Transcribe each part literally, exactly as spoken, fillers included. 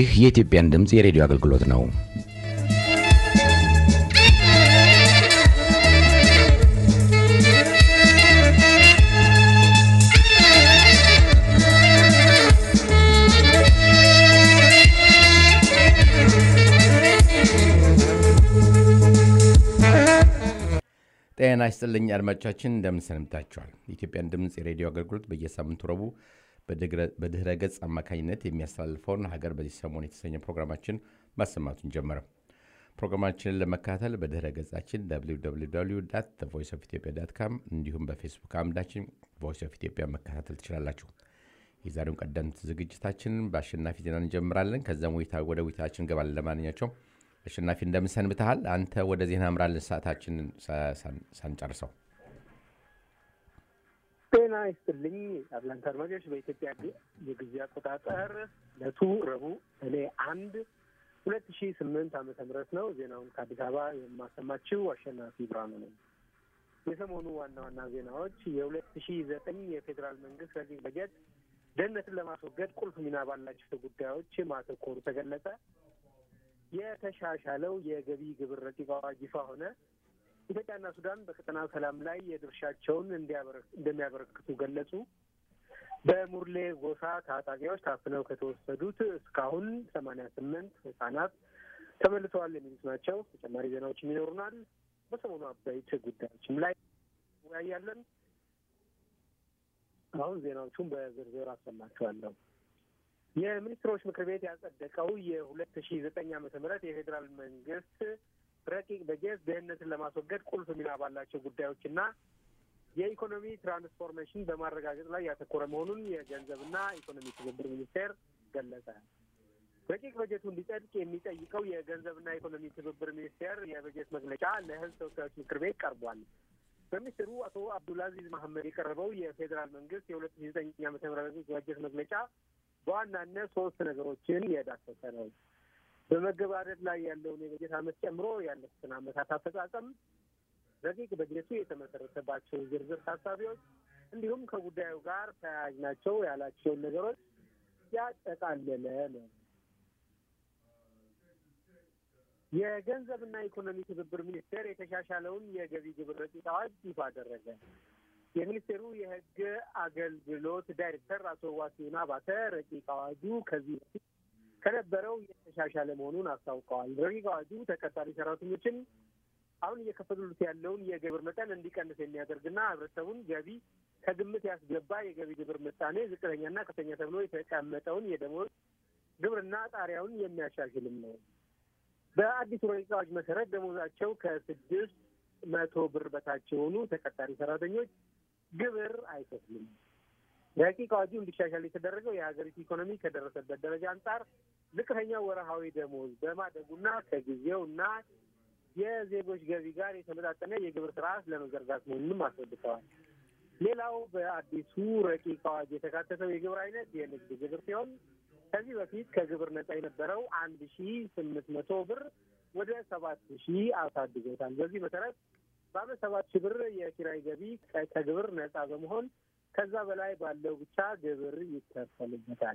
ይህ የኢትዮጵያን ድምጽ የሬዲዮ አገልግሎት ነው። ጤና ይስጥልኝ አድማጮቻችን እንደምን ሰንብታችኋል? የኢትዮጵያን ድምጽ የሬዲዮ አገልግሎት በየሳምንቱ ረቡዕ በድህረ ገጽ አማካኝነት የሚያስተላልፈውን ሀገር በዚህ ሰሞን የተሰኘ ፕሮግራማችን ማሰማቱን ጀመረ። ፕሮግራማችንን ለመከታተል በድህረ ገጻችን ደብሊው ደብሊው ደብሊው ዶት ዘ ቮይስ ኦፍ ኢትዮጵያ ዶት ኮም እንዲሁም በፌስቡክ አምዳችን ቮይስ ኦፍ ኢትዮጵያ መከታተል ትችላላችሁ። የዛሬውን ቀደምት ዝግጅታችንን በአሸናፊ ዜና እንጀምራለን። ከዛም ወይታ ወደ ውይይታችን እንገባለን። ለማንኛውም አሸናፊ እንደምን ሰንብተሃል? አንተ ወደ ዜና አምራለን ሰዓታችንን ሳንጨርሰው። ጤና ይስጥልኝ አትላንታ አድማጮች። በኢትዮጵያ የጊዜ አቆጣጠር ለቱ ረቡዕ ሰኔ አንድ ሁለት ሺህ ስምንት ዓመተ ምህረት ነው። ዜናውን ከአዲስ አበባ የማሰማችው አሸናፊ ብርሃኑ ነኝ። የሰሞኑ ዋና ዋና ዜናዎች የሁለት ሺህ ዘጠኝ የፌዴራል መንግስት ረቂቅ በጀት ድህነትን ለማስወገድ ቁልፍ ሚና ባላቸው ጉዳዮች ማተኮሩ ተገለጸ። የተሻሻለው የገቢ ግብር ረቂቅ አዋጅ ይፋ ሆነ። ኢትዮጵያና ሱዳን በቀጠናው ሰላም ላይ የድርሻቸውን እንደሚያበረክቱ ገለጹ። በሙርሌ ጎሳ ታጣቂዎች ታፍነው ከተወሰዱት እስካሁን ሰማንያ ስምንት ህጻናት ተመልሰዋል የሚሉት ናቸው። ተጨማሪ ዜናዎችም ይኖሩናል። በሰሞኑ አበይት ጉዳዮችም ላይ እንወያያለን። አሁን ዜናዎቹን በዝርዝር አሰማችኋለሁ። የሚኒስትሮች ምክር ቤት ያጸደቀው የሁለት ሺህ ዘጠኝ ዓመተ ምህረት የፌዴራል መንግስት ረቂቅ በጀት ድህነትን ለማስወገድ ቁልፍ ሚና ባላቸው ጉዳዮችና የኢኮኖሚ ትራንስፎርሜሽን በማረጋገጥ ላይ ያተኮረ መሆኑን የገንዘብና ኢኮኖሚ ትብብር ሚኒስቴር ገለጸ። ረቂቅ በጀቱ እንዲጸድቅ የሚጠይቀው የገንዘብና ኢኮኖሚ ትብብር ሚኒስቴር የበጀት መግለጫ ለህዝብ ተወካዮች ምክር ቤት ቀርቧል። በሚኒስትሩ አቶ አብዱልአዚዝ መሐመድ የቀረበው የፌዴራል መንግስት የሁለት ሺህ ዘጠኝ ዓመተ ምህረት በጀት መግለጫ በዋናነት ሶስት ነገሮችን የዳሰሰ ነው። በመገባደድ ላይ ያለውን የበጀት ዓመት ጨምሮ ያለፉትን ዓመታት አፈጻጸም፣ ረቂቅ በጀቱ የተመሰረተባቸው ዝርዝር ታሳቢዎች እንዲሁም ከጉዳዩ ጋር ተያያዥ ናቸው ያላቸውን ነገሮች ያጠቃለለ ነው። የገንዘብና ኢኮኖሚ ትብብር ሚኒስቴር የተሻሻለውን የገቢ ግብር ረቂቅ አዋጅ ይፋ አደረገ። የሚኒስቴሩ የህግ አገልግሎት ዳይሬክተር አቶ ዋሲሁን አባተ ረቂቅ አዋጁ ከዚህ በፊት ከነበረው የተሻሻለ መሆኑን አስታውቀዋል። ረቂቅ አዋጁ ተቀጣሪ ሰራተኞችን አሁን እየከፈሉት ያለውን የግብር መጠን እንዲቀንስ የሚያደርግና ህብረተሰቡን ገቢ ከግምት ያስገባ የገቢ ግብር ምጣኔ ዝቅተኛና ከፍተኛ ተብሎ የተቀመጠውን የደሞዝ ግብርና ጣሪያውን የሚያሻሽልም ነው። በአዲሱ ረቂቅ አዋጅ መሰረት ደሞዛቸው ከስድስት መቶ ብር በታች የሆኑ ተቀጣሪ ሰራተኞች ግብር አይከፍሉም። ረቂቅ አዋጁ እንዲሻሻል የተደረገው የሀገሪቱ ኢኮኖሚ ከደረሰበት ደረጃ አንጻር ዝቅተኛው ወርሃዊ ደሞዝ በማደጉና ከጊዜውና የዜጎች ገቢ ጋር የተመጣጠነ የግብር ስርዓት ለመዘርጋት መሆኑንም አስረድተዋል። ሌላው በአዲሱ ረቂቅ አዋጅ የተካተተው የግብር አይነት የንግድ ግብር ሲሆን ከዚህ በፊት ከግብር ነጻ የነበረው አንድ ሺህ ስምንት መቶ ብር ወደ ሰባት ሺህ አሳድጎታል። በዚህ መሰረት በአመት ሰባት ሺህ ብር የኪራይ ገቢ ከግብር ነጻ በመሆን ከዛ በላይ ባለው ብቻ ግብር ይከፈልበታል።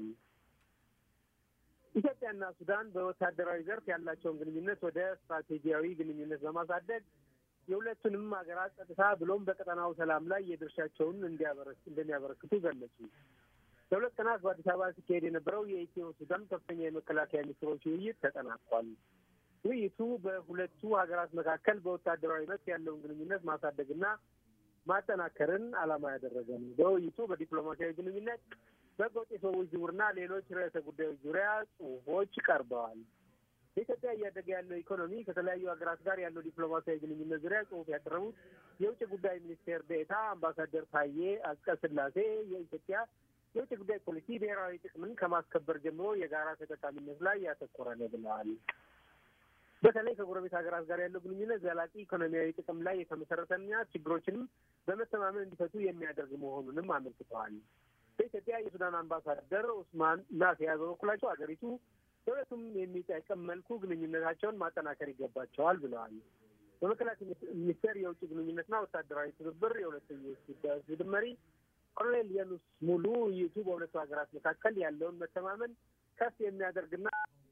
ኢትዮጵያና ሱዳን በወታደራዊ ዘርፍ ያላቸውን ግንኙነት ወደ ስትራቴጂያዊ ግንኙነት በማሳደግ የሁለቱንም ሀገራት ጸጥታ ብሎም በቀጠናው ሰላም ላይ የድርሻቸውን እንደሚያበረክቱ ገለጹ። ለሁለት ቀናት በአዲስ አበባ ሲካሄድ የነበረው የኢትዮ ሱዳን ከፍተኛ የመከላከያ ሚኒስትሮች ውይይት ተጠናቋል። ውይይቱ በሁለቱ ሀገራት መካከል በወታደራዊ መስክ ያለውን ግንኙነት ማሳደግና ማጠናከርን ዓላማ ያደረገ ነው። በውይይቱ በዲፕሎማሲያዊ ግንኙነት፣ በህገወጥ የሰዎች ዝውውርና ሌሎች ርዕሰ ጉዳዮች ዙሪያ ጽሁፎች ቀርበዋል። በኢትዮጵያ እያደገ ያለው ኢኮኖሚ ከተለያዩ ሀገራት ጋር ያለው ዲፕሎማሲያዊ ግንኙነት ዙሪያ ጽሁፍ ያቀረቡት የውጭ ጉዳይ ሚኒስቴር ዴኤታ አምባሳደር ታዬ አጽቀሥላሴ የኢትዮጵያ የውጭ ጉዳይ ፖሊሲ ብሔራዊ ጥቅምን ከማስከበር ጀምሮ የጋራ ተጠቃሚነት ላይ ያተኮረ ነው ብለዋል። በተለይ ከጎረቤት ሀገራት ጋር ያለው ግንኙነት ዘላቂ ኢኮኖሚያዊ ጥቅም ላይ የተመሰረተና ችግሮችንም በመተማመን እንዲፈቱ የሚያደርግ መሆኑንም አመልክተዋል። በኢትዮጵያ የሱዳን አምባሳደር ኡስማን ናፊያ በበኩላቸው ሀገሪቱ በሁለቱም የሚጠቅም መልኩ ግንኙነታቸውን ማጠናከር ይገባቸዋል ብለዋል። በመከላከያ ሚኒስቴር የውጭ ግንኙነትና ወታደራዊ ትብብር የሁለትዮሽ ጉዳዮች ቡድን መሪ ኮሎኔል የኑስ ሙሉ ውይይቱ በሁለቱ ሀገራት መካከል ያለውን መተማመን ከፍ የሚያደርግና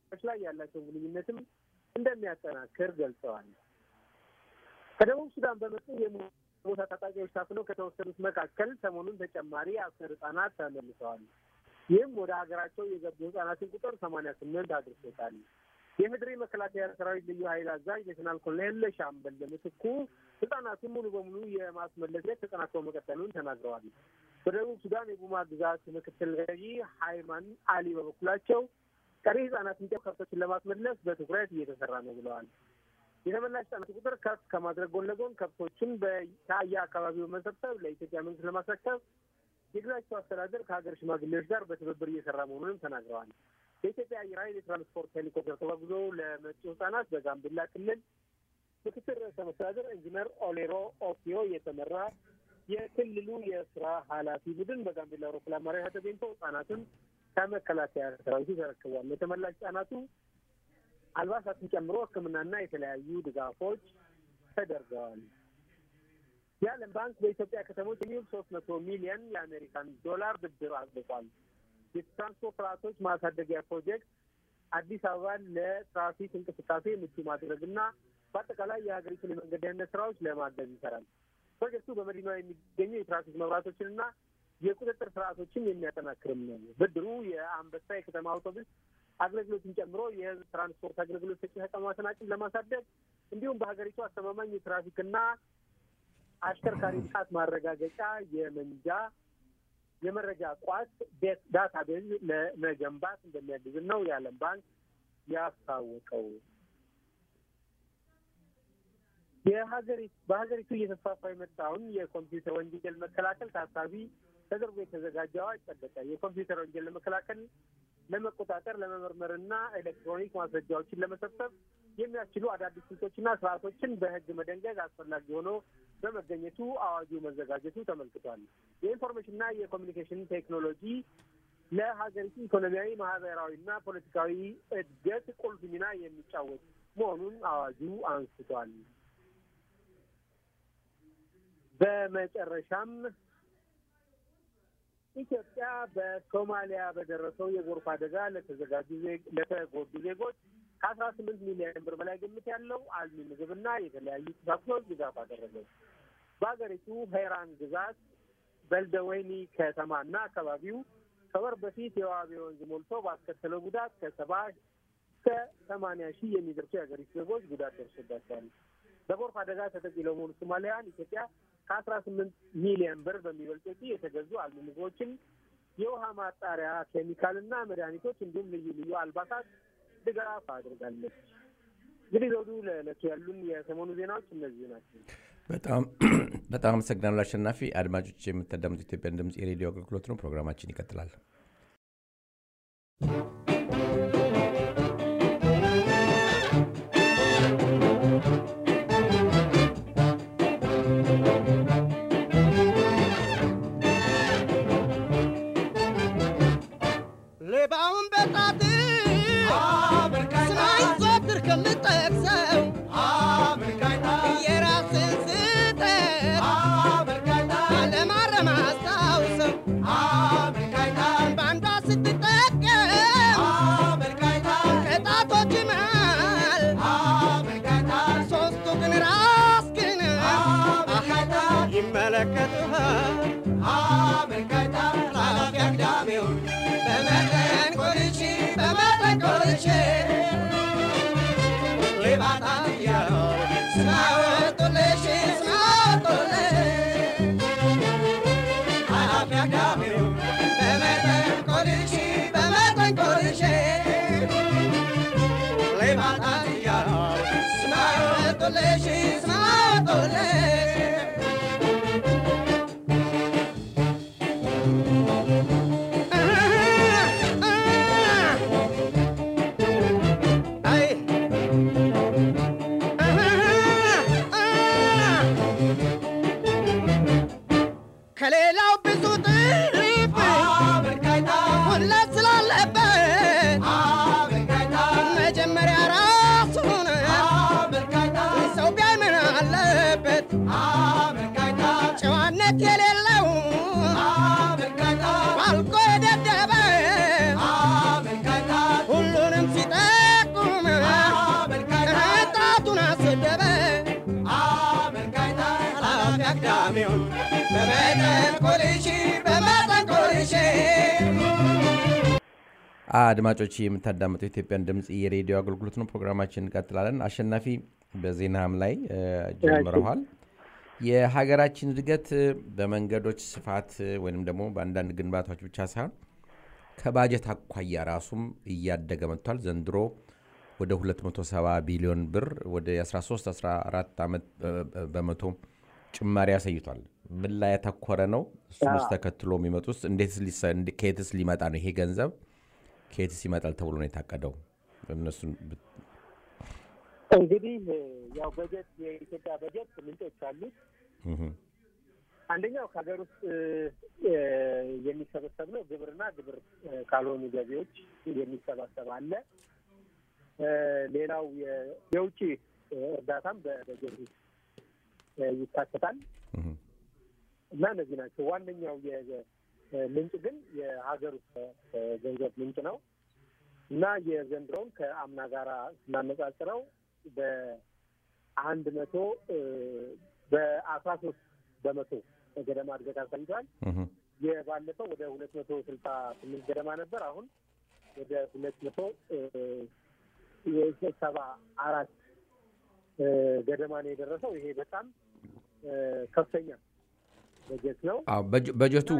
ላይ ያላቸው ግንኙነትም እንደሚያጠናክር ገልጸዋል። ከደቡብ ሱዳን በመጡ የሞታ ታጣቂዎች ታፍነው ከተወሰዱት መካከል ሰሞኑን ተጨማሪ አስር ህጻናት ተመልሰዋል። ይህም ወደ ሀገራቸው የገቡ ህጻናትን ቁጥር ሰማንያ ስምንት አድርሶታል። የምድሪ መከላከያ ሰራዊት ልዩ ኃይል አዛዥ ሌተናል ኮሎኔል ሻምበል ምትኩ ህጻናቱን ሙሉ በሙሉ የማስመለስ ሂደት ተጠናክሮ መቀጠሉን ተናግረዋል። በደቡብ ሱዳን የቡማ ግዛት ምክትል ገዢ ሃይማን አሊ በበኩላቸው ቀሪ ህጻናትን ከብቶችን ለማስመለስ በትኩረት እየተሰራ ነው ብለዋል። የተመላሽ ህጻናት ቁጥር ከፍ ከማድረግ ጎን ለጎን ከብቶችን በየአካባቢው በመሰብሰብ ለኢትዮጵያ መንግስት ለማስረከብ የግዛቸው አስተዳደር ከሀገር ሽማግሌዎች ጋር በትብብር እየሰራ መሆኑንም ተናግረዋል። የኢትዮጵያ አየር ኃይል የትራንስፖርት ሄሊኮፕተር ተጓጉዞ ለመጪ ህጻናት በጋምቤላ ክልል ምክትል ርዕሰ መስተዳድር ኢንጂነር ኦሌሮ ኦኪዮ የተመራ የክልሉ የስራ ኃላፊ ቡድን በጋምቤላ አውሮፕላን ማረፊያ ተገኝቶ ህጻናትን ከመከላከያ ሰራዊቱ ተረክቧል። የተመላሽ ህጻናቱ አልባሳትን ጨምሮ ሕክምናና የተለያዩ ድጋፎች ተደርገዋል። የዓለም ባንክ በኢትዮጵያ ከተሞች የሚውል ሶስት መቶ ሚሊዮን የአሜሪካን ዶላር ብድር አጽድቋል። የትራንስፖርት ስርዓቶች ማሳደጊያ ፕሮጀክት አዲስ አበባን ለትራፊክ እንቅስቃሴ ምቹ ማድረግና በአጠቃላይ የሀገሪቱን የመንገድ ደህንነት ስራዎች ለማገዝ ይሰራል። ፕሮጀክቱ በመዲናዋ የሚገኙ የትራፊክ መብራቶችንና የቁጥጥር ስርዓቶችን የሚያጠናክርም ነው። ብድሩ የአንበሳ የከተማ አውቶቡስ አገልግሎትን ጨምሮ የህዝብ ትራንስፖርት አገልግሎት ሰጪ ተቋማትን አቅም ለማሳደግ እንዲሁም በሀገሪቱ አስተማማኝ የትራፊክና አሽከርካሪ ብቃት ማረጋገጫ የመንጃ የመረጃ ቋት ዳታቤዝ ለመገንባት እንደሚያግዝ ነው የዓለም ባንክ ያስታወቀው። የሀገሪቱ በሀገሪቱ እየተስፋፋ የመጣውን የኮምፒውተር ወንጀል መከላከል ታሳቢ ተደርጎ የተዘጋጀ አዋጅ ጸደቀ። የኮምፒውተር ወንጀል ለመከላከል ለመቆጣጠር፣ ለመመርመርና ኤሌክትሮኒክ ማስረጃዎችን ለመሰብሰብ የሚያስችሉ አዳዲስ ስልቶችና ስርዓቶችን በህግ መደንገግ አስፈላጊ ሆኖ በመገኘቱ አዋጁ መዘጋጀቱ ተመልክቷል። የኢንፎርሜሽንና የኮሚኒኬሽን ቴክኖሎጂ ለሀገሪቱ ኢኮኖሚያዊ፣ ማህበራዊና ፖለቲካዊ እድገት ቁልፍ ሚና የሚጫወት መሆኑን አዋጁ አንስቷል። በመጨረሻም ኢትዮጵያ በሶማሊያ በደረሰው የጎርፍ አደጋ ለተዘጋጁ ለተጎዱ ዜጎች ከአስራ ስምንት ሚሊዮን ብር በላይ ግምት ያለው አልሚ ምግብና የተለያዩ ቁሳቁሶች ድጋፍ አደረገች። በሀገሪቱ ሄራን ግዛት በልደወይኒ ከተማና አካባቢው ከወር በፊት የዋቤ ወንዝ ሞልቶ ባስከተለው ጉዳት ከሰባ እስከ ሰማንያ ሺህ የሚደርሱ የሀገሪቱ ዜጎች ጉዳት ደርሶባቸዋል። በጎርፍ አደጋ ተጠቂ ለመሆኑ ሶማሊያን ኢትዮጵያ ከአስራ ስምንት ሚሊዮን ብር በሚበልጥ ወጪ የተገዙ አልሚ ምግቦችን፣ የውሃ ማጣሪያ ኬሚካልና መድኃኒቶች እንዲሁም ልዩ ልዩ አልባሳት ድጋፍ አድርጋለች። እንግዲህ ዘውዱ ለዕለቱ ያሉን የሰሞኑ ዜናዎች እነዚህ ናቸው። በጣም በጣም አመሰግናለሁ አሸናፊ። አድማጮች የምታዳምጡት ኢትዮጵያን ድምጽ የሬዲዮ አገልግሎት ነው። ፕሮግራማችን ይቀጥላል። ሌባውን በጣት ስማኝ ዞትር ከምጠቅሰው የራስን ስህተት ለማረም አስታውሰው በአንዷ ስትጠቀም ከጣቶች መሃል ሶስቱ ግን ራስህን ይመለከቱሃል። ኃላፊ አግዳሚውን በመጠን ቆልቼ በመጠን ቆልቼ ሌባታት እያሉ ስማወጡልሽ ስማወጡልሽ ኃላፊ አግዳሚውን በመጠን ቆልቼ በመጠን ቆልቼ ሌባታት እያሉ ስማወጡልሽ ስማወጡልሽ ከሌላው ብዙ ጥሪፍ ሁለት ስላለበት መጀመሪያ ራሱን ሰው ቢያይ ምን አለበት? ጨዋነት የሌለው ባልቆ የደደበ ሁሉንም ሲጠ ተደበ አመልካይታ ኃላፊ አግዳሚውን በመጠን ቆልሽ በመጠን ቆልሽ አድማጮች የምታዳምጡት የኢትዮጵያን ድምጽ የሬዲዮ አገልግሎት ነው። ፕሮግራማችን እንቀጥላለን። አሸናፊ በዜናም ላይ ጀምረዋል። የሀገራችን እድገት በመንገዶች ስፋት ወይንም ደግሞ በአንዳንድ ግንባታዎች ብቻ ሳይሆን ከባጀት አኳያ ራሱም እያደገ መጥቷል። ዘንድሮ ወደ ሁለት መቶ ሰባ ቢሊዮን ብር ወደ አስራ ሶስት አስራ አራት ዓመት በመቶ ጭማሪ ያሳይቷል። ምን ላይ ያተኮረ ነው? እሱስ ተከትሎ የሚመጡት እንዴትስ ከየትስ ሊመጣ ነው? ይሄ ገንዘብ ከየትስ ይመጣል ተብሎ ነው የታቀደው? እነሱን እንግዲህ ያው በጀት የኢትዮጵያ በጀት ምንጮች አሉት። አንደኛው ከሀገር ውስጥ የሚሰበሰብ ነው። ግብርና ግብር ካልሆኑ ገቢዎች የሚሰበሰብ አለ። ሌላው የውጭ እርዳታም በበጀት ይካተታል እና እነዚህ ናቸው። ዋነኛው ምንጭ ግን የሀገር ውስጥ ገንዘብ ምንጭ ነው እና የዘንድሮውን ከአምና ጋራ ስናነጻጽረው በአንድ መቶ በአስራ ሶስት በመቶ ገደማ እድገት አሳይቷል። የባለፈው ወደ ሁለት መቶ ስልሳ ስምንት ገደማ ነበር። አሁን ወደ ሁለት መቶ ሰባ አራት ገደማ ነው የደረሰው። ይሄ በጣም ከፍተኛ በጀት ነው። አዎ በጀቱ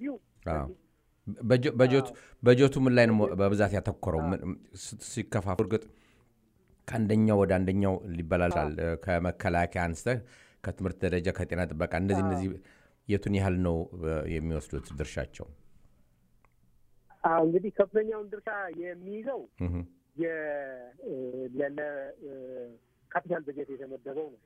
በጀቱ በጀቱ ምን ላይ ነው በብዛት ያተኮረው? ሲከፋፈል እርግጥ ከአንደኛው ወደ አንደኛው ሊበላላል። ከመከላከያ አንስተህ ከትምህርት ደረጃ ከጤና ጥበቃ እንደዚህ እንደዚህ የቱን ያህል ነው የሚወስዱት ድርሻቸው? አዎ እንግዲህ ከፍተኛውን ድርሻ የሚይዘው የካፒታል በጀት የተመደበው ነው።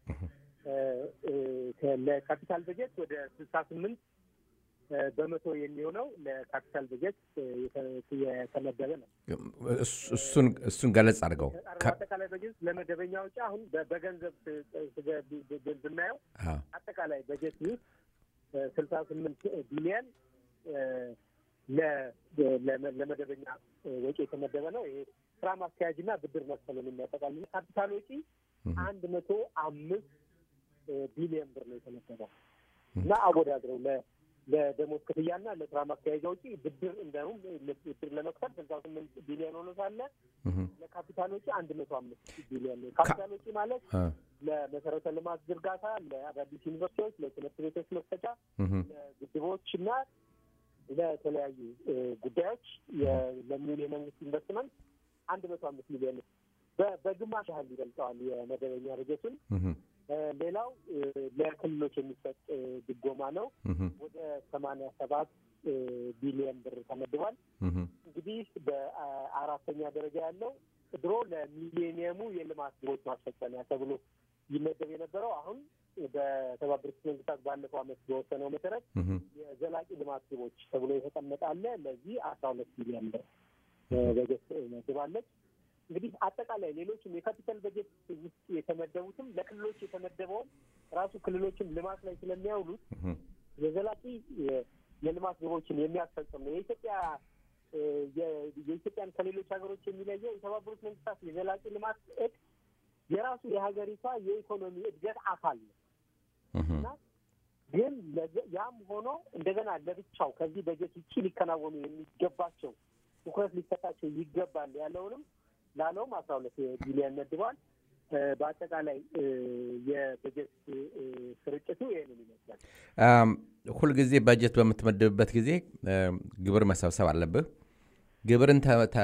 ለካፒታል በጀት ወደ ስልሳ ስምንት በመቶ የሚሆነው ለካፒታል በጀት የተመደበ ነው። እሱን እሱን ገለጽ አድርገው። አጠቃላይ በጀት ለመደበኛ ወጪ አሁን በገንዘብ ብናየው አጠቃላይ በጀት ውስጥ ስልሳ ስምንት ቢሊዮን ለመደበኛ ወጪ የተመደበ ነው። ይሄ ስራ ማስኪያጅና ብድር መክፈልን የሚያጠቃልል ካፒታል ወጪ አንድ መቶ አምስት ቢሊዮን ብር ነው የተመደበው እና አወዳድረው ለደሞዝ ክፍያና ለስራ ማስኪያጃ ወጪ ብድር እንደውም ብድር ለመክፈል ስልሳ ስምንት ቢሊዮን ሆኖ ሳለ ለካፒታል ወጪ አንድ መቶ አምስት ቢሊዮን ነው። ካፒታል ወጪ ማለት ለመሰረተ ልማት ዝርጋታ፣ ለአዳዲስ ዩኒቨርሲቲዎች፣ ለትምህርት ቤቶች መክፈቻ፣ ለግድቦች እና ለተለያዩ ጉዳዮች ለሚውል የመንግስት ኢንቨስትመንት አንድ መቶ አምስት ሚሊዮን በግማሽ ያህል ይገልጸዋል የመደበኛ በጀቱን። ሌላው ለክልሎች የሚሰጥ ድጎማ ነው። ወደ ሰማንያ ሰባት ቢሊዮን ብር ተመድቧል። እንግዲህ በአራተኛ ደረጃ ያለው ድሮ ለሚሌኒየሙ የልማት ግቦች ማስፈጸሚያ ተብሎ ይመደብ የነበረው አሁን በተባበሩት መንግስታት ባለፈው ዓመት በወሰነው መሰረት የዘላቂ ልማት ግቦች ተብሎ የተቀመጠ አለ። ለዚህ አስራ ሁለት ቢሊዮን ብር በጀት መድባለች። እንግዲህ አጠቃላይ ሌሎችም የካፒታል በጀት ውስጥ የተመደቡትም ለክልሎች የተመደበውን ራሱ ክልሎችም ልማት ላይ ስለሚያውሉት የዘላቂ የልማት ግቦችን የሚያስፈጽም ነው። የኢትዮጵያ የኢትዮጵያን ከሌሎች ሀገሮች የሚለየው የተባበሩት መንግስታት የዘላቂ ልማት እቅድ የራሱ የሀገሪቷ የኢኮኖሚ እድገት አካል ነው እና ግን ያም ሆኖ እንደገና ለብቻው ከዚህ በጀት ውጪ ሊከናወኑ የሚገባቸው ትኩረት ሊሰጣቸው ይገባል ያለውንም ላለውም አስራ ሁለት ቢሊዮን መድቧል። በአጠቃላይ የበጀት ስርጭቱ ይህንን ይመስላል። ሁልጊዜ በጀት በምትመድብበት ጊዜ ግብር መሰብሰብ አለብህ። ግብርን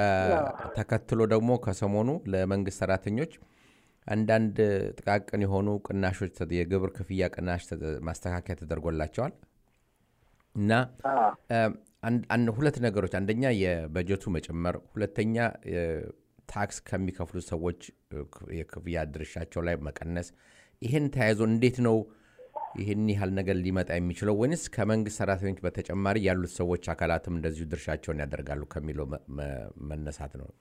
ተከትሎ ደግሞ ከሰሞኑ ለመንግስት ሰራተኞች አንዳንድ ጥቃቅን የሆኑ ቅናሾች የግብር ክፍያ ቅናሽ ማስተካከያ ተደርጎላቸዋል እና ሁለት ነገሮች፣ አንደኛ የበጀቱ መጨመር፣ ሁለተኛ ታክስ ከሚከፍሉ ሰዎች የክፍያ ድርሻቸው ላይ መቀነስ። ይህን ተያይዞ እንዴት ነው ይህን ያህል ነገር ሊመጣ የሚችለው? ወይንስ ከመንግስት ሰራተኞች በተጨማሪ ያሉት ሰዎች አካላትም እንደዚሁ ድርሻቸውን ያደርጋሉ ከሚለው መነሳት ነው?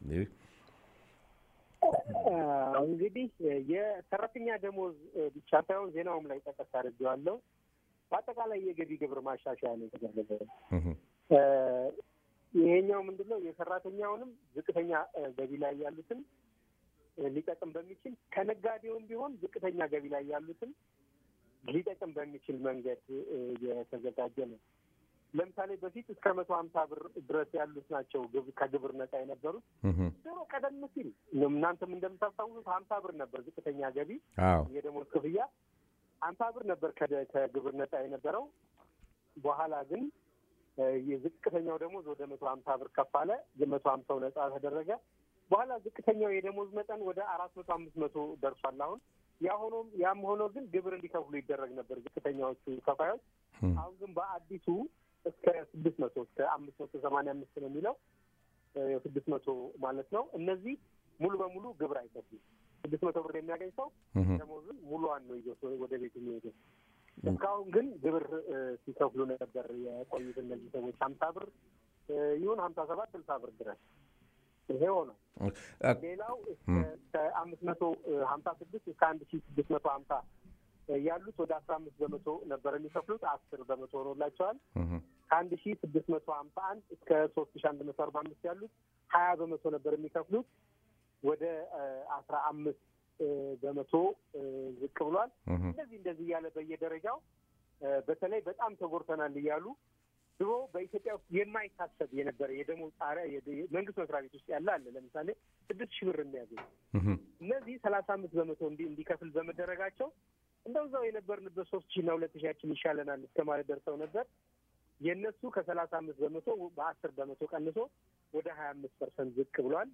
እንግዲህ የሰራተኛ ደሞዝ ብቻ ሳይሆን ዜናውም ላይ ጠቀስ አድርጌዋለሁ። በአጠቃላይ የገቢ ግብር ማሻሻያ ነው የተደረገው። ይሄኛው ምንድነው የሰራተኛውንም ዝቅተኛ ገቢ ላይ ያሉትን ሊጠቅም በሚችል ከነጋዴውም ቢሆን ዝቅተኛ ገቢ ላይ ያሉትን ሊጠቅም በሚችል መንገድ የተዘጋጀ ነው። ለምሳሌ በፊት እስከ መቶ ሀምሳ ብር ድረስ ያሉት ናቸው ከግብር ነጻ የነበሩት። ድሮ ቀደም ሲል እናንተም እንደምታስታውሱት ሀምሳ ብር ነበር ዝቅተኛ ገቢ የደሞዝ ክፍያ ሀምሳ ብር ነበር ከግብር ነጻ የነበረው። በኋላ ግን የዝቅተኛው ደሞዝ ወደ መቶ ሀምሳ ብር ከፍ አለ። የመቶ ሀምሳው ነጻ ተደረገ። በኋላ ዝቅተኛው የደሞዝ መጠን ወደ አራት መቶ አምስት መቶ ደርሷል። አሁን ያ ሆኖ ያም ሆኖ ግን ግብር እንዲከፍሉ ይደረግ ነበር ዝቅተኛዎቹ ከፋዮች። አሁን ግን በአዲሱ እስከ ስድስት መቶ እስከ አምስት መቶ ሰማንያ አምስት ነው የሚለው ስድስት መቶ ማለት ነው። እነዚህ ሙሉ በሙሉ ግብር አይከፍሉም። ስድስት መቶ ብር የሚያገኝ ሰው ደሞዙን ሙሉዋን ነው ይዞ ወደ ቤት የሚሄደው። እስካሁን ግን ግብር ሲከፍሉ ነበር የቆዩት እነዚህ ሰዎች ሀምሳ ብር ይሁን ሀምሳ ሰባት ስልሳ ብር ድረስ ይሄ ሆነ። ሌላው ከአምስት መቶ ሀምሳ ስድስት እስከ አንድ ሺህ ስድስት መቶ ሀምሳ ያሉት ወደ አስራ አምስት በመቶ ነበር የሚከፍሉት፣ አስር በመቶ ሆኖላቸዋል። ከአንድ ሺህ ስድስት መቶ ሀምሳ አንድ እስከ ሶስት ሺህ አንድ መቶ አርባ አምስት ያሉት ሀያ በመቶ ነበር የሚከፍሉት፣ ወደ አስራ አምስት በመቶ ዝቅ ብሏል። እንደዚህ እንደዚህ እያለ በየደረጃው በተለይ በጣም ተጎድተናል እያሉ ድሮ በኢትዮጵያ ውስጥ የማይታሰብ የነበረ የደሞዝ ጣሪያ መንግስት መስሪያ ቤት ውስጥ ያለ አለ። ለምሳሌ ስድስት ሺህ ብር የሚያገኝ እነዚህ ሰላሳ አምስት በመቶ እንዲከፍል በመደረጋቸው እንደዛው የነበርንበት ሶስት ሺህ እና ሁለት ሺያችን ይሻለናል እስከ ማለት ደርሰው ነበር። የእነሱ ከሰላሳ አምስት በመቶ በአስር በመቶ ቀንሶ ወደ ሀያ አምስት ፐርሰንት ዝቅ ብሏል።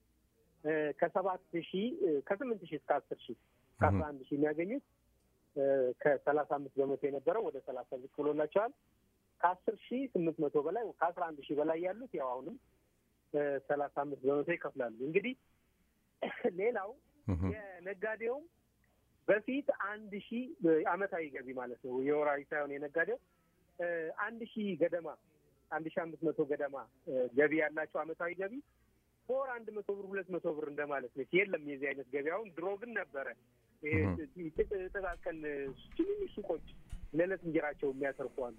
ከሰባት ሺህ ከስምንት ሺህ እስከ አስር ሺህ ከአስራ አንድ ሺህ የሚያገኙት ከሰላሳ አምስት በመቶ የነበረው ወደ ሰላሳ ዝቅ ብሎላቸዋል። ከአስር ሺህ ስምንት መቶ በላይ ከአስራ አንድ ሺህ በላይ ያሉት ያው አሁንም ሰላሳ አምስት በመቶ ይከፍላሉ። እንግዲህ ሌላው የነጋዴውም በፊት አንድ ሺህ አመታዊ ገቢ ማለት ነው የወራዊ ሳይሆን የነጋዴው አንድ ሺህ ገደማ አንድ ሺህ አምስት መቶ ገደማ ገቢ ያላቸው አመታዊ ገቢ ፎር አንድ መቶ ብር ሁለት መቶ ብር እንደማለት ነው። የለም የዚህ አይነት ገቢያውን ድሮ ግን ነበረ። ይሄ ጥቃቅን ትንንሽ ሱቆች ለዕለት እንጀራቸው የሚያተርፉ አሉ።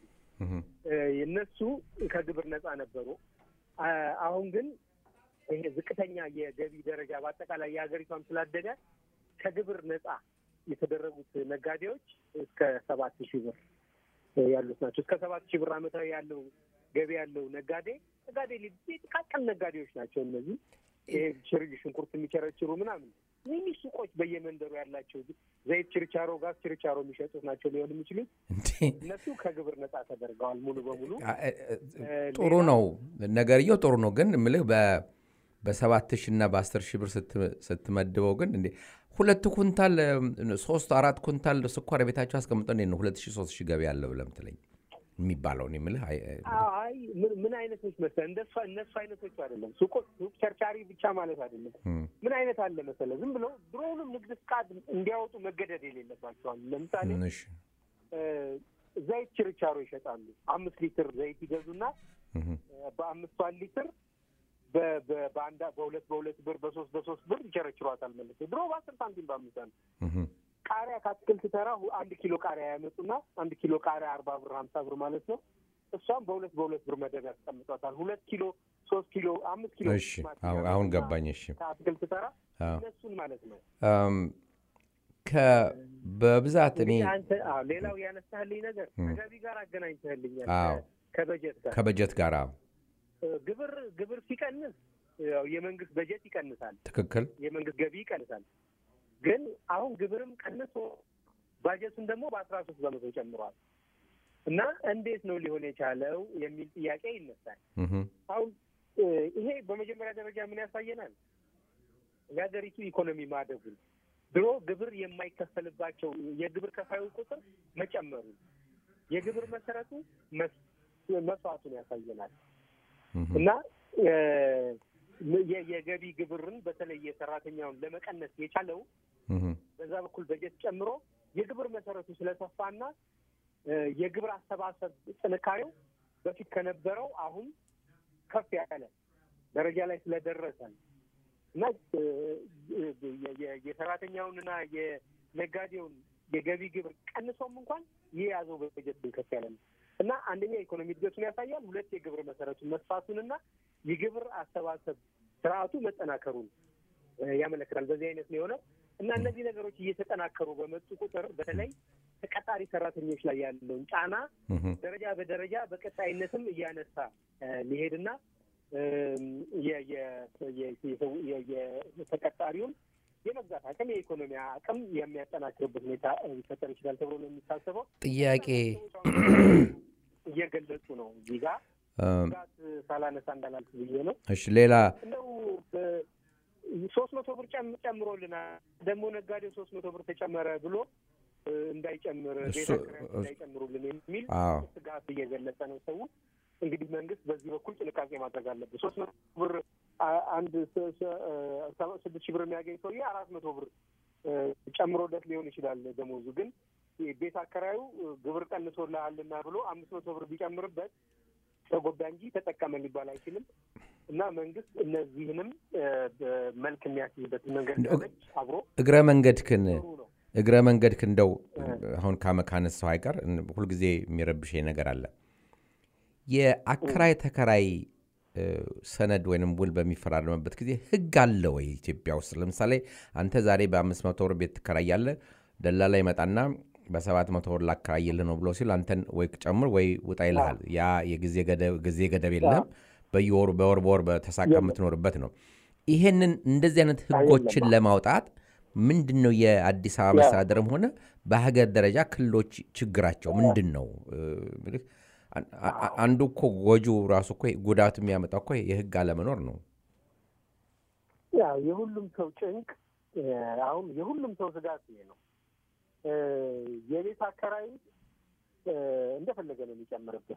እነሱ ከግብር ነፃ ነበሩ። አሁን ግን ይሄ ዝቅተኛ የገቢ ደረጃ በአጠቃላይ የሀገሪቷን ስላደገ ከግብር ነፃ የተደረጉት ነጋዴዎች እስከ ሰባት ሺህ ብር ያሉት ናቸው። እስከ ሰባት ሺህ ብር አመታዊ ያለው ገቢ ያለው ነጋዴ ነጋዴ ጥቃቅን ነጋዴዎች ናቸው። እነዚህ ሽርግ ሽንኩርት የሚቸረችሩ ምናምን ትንሽ ሱቆች በየመንደሩ ያላቸው ዘይት ችርቻሮ፣ ጋዝ ችርቻሮ የሚሸጡት ናቸው ሊሆን የሚችሉት። እነሱ ከግብር ነፃ ተደርገዋል ሙሉ በሙሉ። ጥሩ ነው ነገርየው፣ ጥሩ ነው። ግን የምልህ በሰባት ሺህ እና በአስር ሺህ ብር ስትመድበው ግን እንዴ ሁለት ኩንታል ሶስት አራት ኩንታል ስኳር ቤታቸው አስቀምጠው እንዴት ነው ሁለት ሺህ ሶስት ሺህ ገቢ ያለው ብለህ የምትለኝ የሚባለው? ነው የምልህ። አይ ምን አይነቶች መሰለህ እንደሱ እነሱ አይነቶች አይደለም። ሱቅ ሱቅ ቸርቻሪ ብቻ ማለት አይደለም። ምን አይነት አለ መሰለህ ዝም ብሎ ድሮውንም ንግድ ፍቃድ እንዲያወጡ መገደድ የሌለባቸዋል። ለምሳሌ ዘይት ችርቻሮ ይሸጣሉ። አምስት ሊትር ዘይት ይገዙና በአምስቷን ሊትር በአንዳ በሁለት በሁለት ብር በሶስት በሶስት ብር ይቸረችሯታል ማለት ነው። ድሮ በአስር ሳንቲም በአምስት ሳንቲም ቃሪያ ከአትክልት ተራ አንድ ኪሎ ቃሪያ ያመጡና አንድ ኪሎ ቃሪያ አርባ ብር ሀምሳ ብር ማለት ነው። እሷም በሁለት በሁለት ብር መደብ ያስቀምጧታል። ሁለት ኪሎ ሶስት ኪሎ አምስት ኪሎ እሺ፣ አሁን ገባኝ። እሺ፣ ከአትክልት ተራ እነሱን ማለት ነው። ከበብዛት እኔ አንተ ሌላው ያነሳህልኝ ነገር ከገቢ ጋር አገናኝተህልኛል። ከበጀት ጋር ከበጀት ጋር ግብር ግብር ሲቀንስ ያው የመንግስት በጀት ይቀንሳል። ትክክል። የመንግስት ገቢ ይቀንሳል። ግን አሁን ግብርም ቀንሶ ባጀቱን ደግሞ በአስራ ሶስት በመቶ ጨምሯል እና እንዴት ነው ሊሆን የቻለው የሚል ጥያቄ ይነሳል። አሁን ይሄ በመጀመሪያ ደረጃ ምን ያሳየናል? የሀገሪቱ ኢኮኖሚ ማደጉን፣ ድሮ ግብር የማይከፈልባቸው የግብር ከፋዩ ቁጥር መጨመሩ፣ የግብር መሰረቱ መስዋዕቱን ያሳየናል እና የገቢ ግብርን በተለይ የሰራተኛውን ለመቀነስ የቻለው በዛ በኩል በጀት ጨምሮ የግብር መሰረቱ ስለሰፋና የግብር አሰባሰብ ጥንካሬው በፊት ከነበረው አሁን ከፍ ያለ ደረጃ ላይ ስለደረሰ እና የሰራተኛውንና የነጋዴውን የገቢ ግብር ቀንሶም እንኳን የያዘው በጀት ከፍ ያለ ነው እና አንደኛ ኢኮኖሚ እድገቱን ያሳያል። ሁለት የግብር መሰረቱን መስፋቱንና የግብር አሰባሰብ ስርዓቱ መጠናከሩን ያመለክታል። በዚህ አይነት ነው የሆነው እና እነዚህ ነገሮች እየተጠናከሩ በመጡ ቁጥር በተለይ ተቀጣሪ ሰራተኞች ላይ ያለውን ጫና ደረጃ በደረጃ በቀጣይነትም እያነሳ ሊሄድና የተቀጣሪውን የመግዛት አቅም የኢኮኖሚ አቅም የሚያጠናክርበት ሁኔታ ሊፈጠር ይችላል ተብሎ ነው የሚታሰበው። ጥያቄ እየገለጹ ነው እዚህ ጋር ጋት ሳላነሳ እንዳላልኩ ብዬ ነው። እሺ ሌላ ነው ሶስት መቶ ብር ጨምሮልናል ደግሞ ነጋዴው ሶስት መቶ ብር ተጨመረ ብሎ እንዳይጨምር እንዳይጨምሩልን የሚል ስጋት እየገለጸ ነው ሰው። እንግዲህ መንግስት በዚህ በኩል ጥንቃቄ ማድረግ አለበት። ሶስት መቶ ብር አንድ ስድስት ሺህ ብር የሚያገኝ ሰውዬ አራት መቶ ብር ጨምሮለት ሊሆን ይችላል ደሞዙ። ግን ቤት አከራዩ ግብር ቀንሶልሃልና ብሎ አምስት መቶ ብር ቢጨምርበት ተጎዳ እንጂ ተጠቀመ ሊባል አይችልም። እና መንግስት እነዚህንም መልክ የሚያስይዝበት መንገድ ካለች አብሮ እግረ መንገድክን እግረ መንገድክን እንደው አሁን ካመካነሳው አይቀር ሁልጊዜ የሚረብሽኝ ነገር አለ። የአከራይ ተከራይ ሰነድ ወይንም ውል በሚፈራረምበት ጊዜ ህግ አለ ወይ ኢትዮጵያ ውስጥ? ለምሳሌ አንተ ዛሬ በአምስት መቶ ብር ቤት ትከራያለህ፣ ደላላ ይመጣና በሰባት መቶ ብር ላከራይልህ ነው ብሎ ሲል አንተን ወይ ጨምር ወይ ውጣ ይልሃል። ያ የጊዜ ገደብ ጊዜ ገደብ የለም። በየወሩ በወር በወር በተሳካ የምትኖርበት ነው። ይሄንን እንደዚህ አይነት ህጎችን ለማውጣት ምንድነው የአዲስ አበባ መስተዳድርም ሆነ በሀገር ደረጃ ክልሎች ችግራቸው ምንድነው? አንዱ እኮ ጎጂው ራሱ እኮ ጉዳቱ የሚያመጣው እኮ የህግ አለመኖር ነው። ያ የሁሉም ሰው ጭንቅ አሁን የሁሉም ሰው ስጋት ይሄ ነው። የቤት አከራይ እንደፈለገ ነው የሚጨምርበት።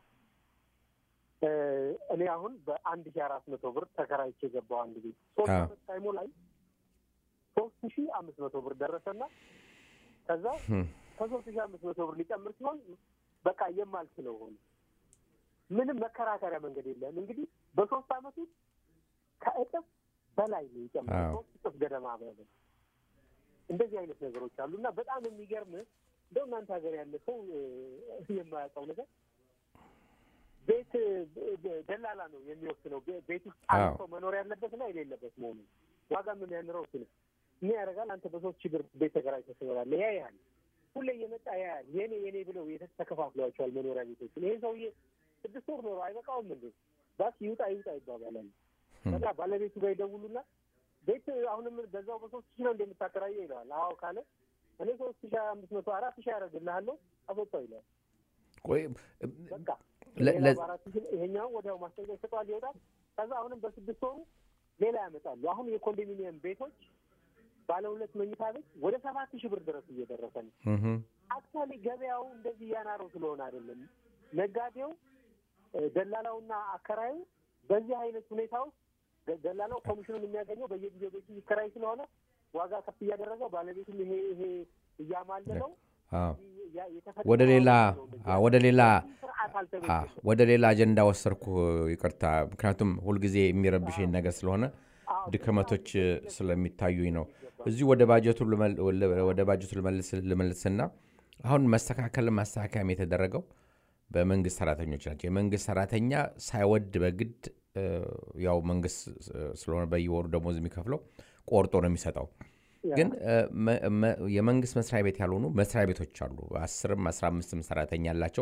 እኔ አሁን በአንድ ሺህ አራት መቶ ብር ተከራይቼ ገባሁ አንድ ቤት ሶስት አመት ታይሞ ላይ ሶስት ሺህ አምስት መቶ ብር ደረሰና ከዛ ከሶስት ሺህ አምስት መቶ ብር ሊጨምር ሲሆን በቃ የማልችለው ሆነ። ምንም መከራከሪያ መንገድ የለም። እንግዲህ በሶስት አመት ውስጥ ከእጥፍ በላይ ነው የጨመረው። ሶስት እጥፍ ገደማ ማለት እንደዚህ አይነት ነገሮች አሉና በጣም የሚገርም እንደው እናንተ ሀገር ያለ ሰው የማያውቀው ነገር ቤት ደላላ ነው የሚወስነው ቤት ውስጥ አንድ ሰው መኖር ያለበትና የሌለበት መሆኑ ዋጋ ምን ያንረው ሲል ምን ያደርጋል? አንተ በሶስት ሺህ ብር ቤት ተከራይተህ ትኖራለህ። ያ ያህል ሁሌ እየመጣ ያ የኔ የኔ ብለው የተከፋፍሏቸዋል መኖሪያ ቤቶች። ይሄ ሰውዬ ስድስት ወር ኖሮ አይበቃውም እንዴ? ባስ ይውጣ ይውጣ ይባባላል። እና ባለቤቱ ጋር ይደውሉና ቤት አሁንም በዛው በሶስት ሺህ ነው እንደምታከራየው ይለዋል። አዎ ካለ እኔ ሶስት ሺህ አምስት መቶ አራት ሺህ ያደርግልሃለሁ አስወጣው ይላል። ቆይ በቃ ይሄኛው ወዲያው ማስጠንቀቂያ ይሰጣል ይወጣል። ከዛ አሁንም በስድስት ወሩ ሌላ ያመጣሉ። አሁን የኮንዶሚኒየም ቤቶች ባለ ሁለት መኝታ ቤት ወደ ሰባት ሺህ ብር ድረስ እየደረሰ ነው። አክቹዋሊ ገበያው እንደዚህ ያናረው ስለሆነ አይደለም። ነጋዴው ደላላውና አከራዩ በዚህ አይነት ሁኔታ ውስጥ ደላላው ኮሚሽኑን የሚያገኘው በየጊዜው ቤት ይከራይ ስለሆነ ዋጋ ከፍ እያደረገ ባለቤቱም ይሄ ይሄ እያማለለው ወደ ሌላ ወደ ሌላ ወደ ሌላ አጀንዳ ወሰርኩ። ይቅርታ፣ ምክንያቱም ሁልጊዜ የሚረብሽኝ ነገር ስለሆነ ድክመቶች ስለሚታዩኝ ነው። እዚህ ወደ ባጀቱ ወደ ባጀቱ ልመልስና አሁን መስተካከል ማስተካከያም የተደረገው በመንግስት ሰራተኞች ናቸው። የመንግስት ሰራተኛ ሳይወድ በግድ ያው መንግስት ስለሆነ በየወሩ ደሞዝ የሚከፍለው ቆርጦ ነው የሚሰጠው። ግን የመንግስት መስሪያ ቤት ያልሆኑ መስሪያ ቤቶች አሉ። አስርም አስራ አምስትም ሰራተኛ ያላቸው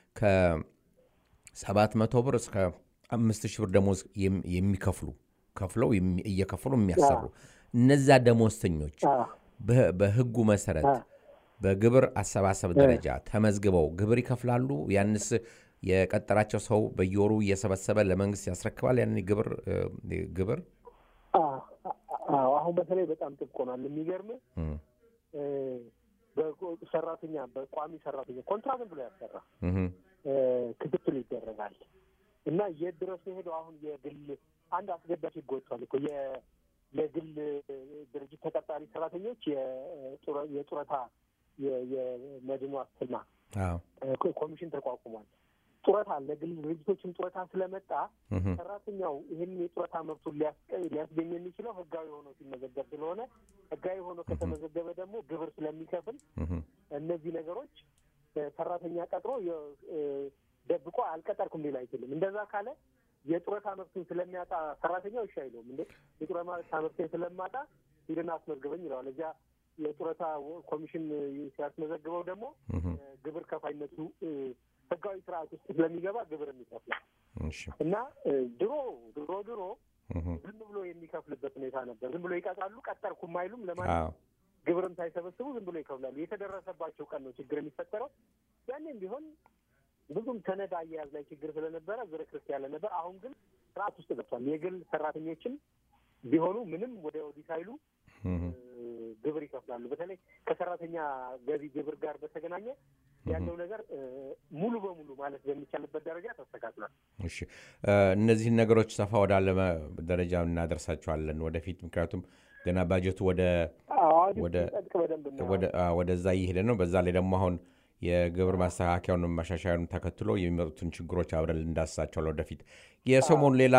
ከሰባት መቶ ብር እስከ አምስት ሺህ ብር ደሞዝ የሚከፍሉ ከፍለው እየከፈሉ የሚያሰሩ እነዛ ደሞዝተኞች በህጉ መሰረት በግብር አሰባሰብ ደረጃ ተመዝግበው ግብር ይከፍላሉ። ያንስ የቀጠራቸው ሰው በየወሩ እየሰበሰበ ለመንግስት ያስረክባል። ያን ግብር ግብር አሁን በተለይ በጣም ጥብቅ ሆኗል። የሚገርም በሰራተኛ በቋሚ ሰራተኛ ኮንትራክት ብሎ ያሰራ ክትትል ይደረጋል እና የት ድረስ ሄደው አሁን የግል አንድ አስገዳጅ ህግ ወጥቷል እኮ የግል ድርጅት ተቀጣሪ ሰራተኞች የጡረታ የመድን ዋስትና ኮሚሽን ተቋቁሟል። ጡረታ ለግል ድርጅቶችን ጡረታ ስለመጣ ሰራተኛው ይህን የጡረታ መብቱን ሊያስገኝ የሚችለው ህጋዊ ሆኖ ሲመዘገብ ስለሆነ ህጋዊ ሆኖ ከተመዘገበ ደግሞ ግብር ስለሚከፍል እነዚህ ነገሮች ሰራተኛ ቀጥሮ ደብቆ አልቀጠርኩም ሊል አይችልም። እንደዛ ካለ የጡረታ መብቱን ስለሚያጣ ሰራተኛው እሺ አይለውም እንዴ የጡረታ መብቱን ስለማጣ ሂድና አስመዝግበኝ ይለዋል። እዚያ የጡረታ ኮሚሽን ሲያስመዘግበው ደግሞ ግብር ከፋይነቱ ህጋዊ ስርዓት ውስጥ ስለሚገባ ግብር የሚከፍላል እና ድሮ ድሮ ድሮ ዝም ብሎ የሚከፍልበት ሁኔታ ነበር። ዝም ብሎ ይቀጣሉ፣ ቀጠርኩም አይሉም፣ ለማንም ግብርም ሳይሰበስቡ ዝም ብሎ ይከፍላሉ። የተደረሰባቸው ቀን ነው ችግር የሚፈጠረው። ያኔም ቢሆን ብዙም ሰነድ አያያዝ ላይ ችግር ስለነበረ ዝርክርክ ያለ ነበር። አሁን ግን ስርዓት ውስጥ ገብቷል። የግል ሰራተኞችም ቢሆኑ ምንም ወደ ኦዲት ኃይሉ ግብር ይከፍላሉ። በተለይ ከሰራተኛ ገቢ ግብር ጋር በተገናኘ ያለው ነገር ሙሉ በሙሉ ማለት በሚቻልበት ደረጃ ተስተካክሏል። እሺ እነዚህን ነገሮች ሰፋ ወዳለ ደረጃ እናደርሳቸዋለን ወደፊት። ምክንያቱም ገና ባጀቱ ወደ ወደ ወደ ወደዛ እየሄደ ነው። በዛ ላይ ደግሞ አሁን የግብር ማስተካከያውን ማሻሻያውን ተከትሎ የሚመጡትን ችግሮች አብረን እንዳስሳቸው ወደፊት። የሰሞኑ ሌላ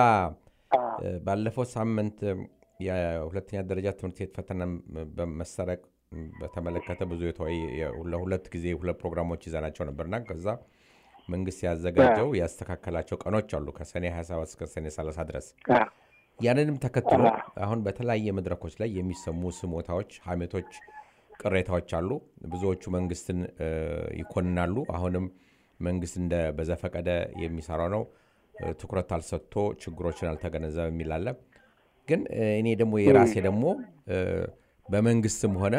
ባለፈው ሳምንት የሁለተኛ ደረጃ ትምህርት ቤት ፈተና በመሰረቅ በተመለከተ ብዙ የተወይ ለሁለት ጊዜ ሁለት ፕሮግራሞች ይዘናቸው ነበርና ከዛ መንግስት ያዘጋጀው ያስተካከላቸው ቀኖች አሉ ከሰኔ ሀያ ሰባት እስከ ሰኔ ሰላሳ ድረስ። ያንንም ተከትሎ አሁን በተለያየ መድረኮች ላይ የሚሰሙ ስሞታዎች፣ ሐሜቶች፣ ቅሬታዎች አሉ። ብዙዎቹ መንግስትን ይኮንናሉ። አሁንም መንግስት እንደ በዘፈቀደ የሚሰራው ነው፣ ትኩረት አልሰጥቶ ችግሮችን አልተገነዘበም የሚላለ። ግን እኔ ደግሞ የራሴ ደግሞ በመንግስትም ሆነ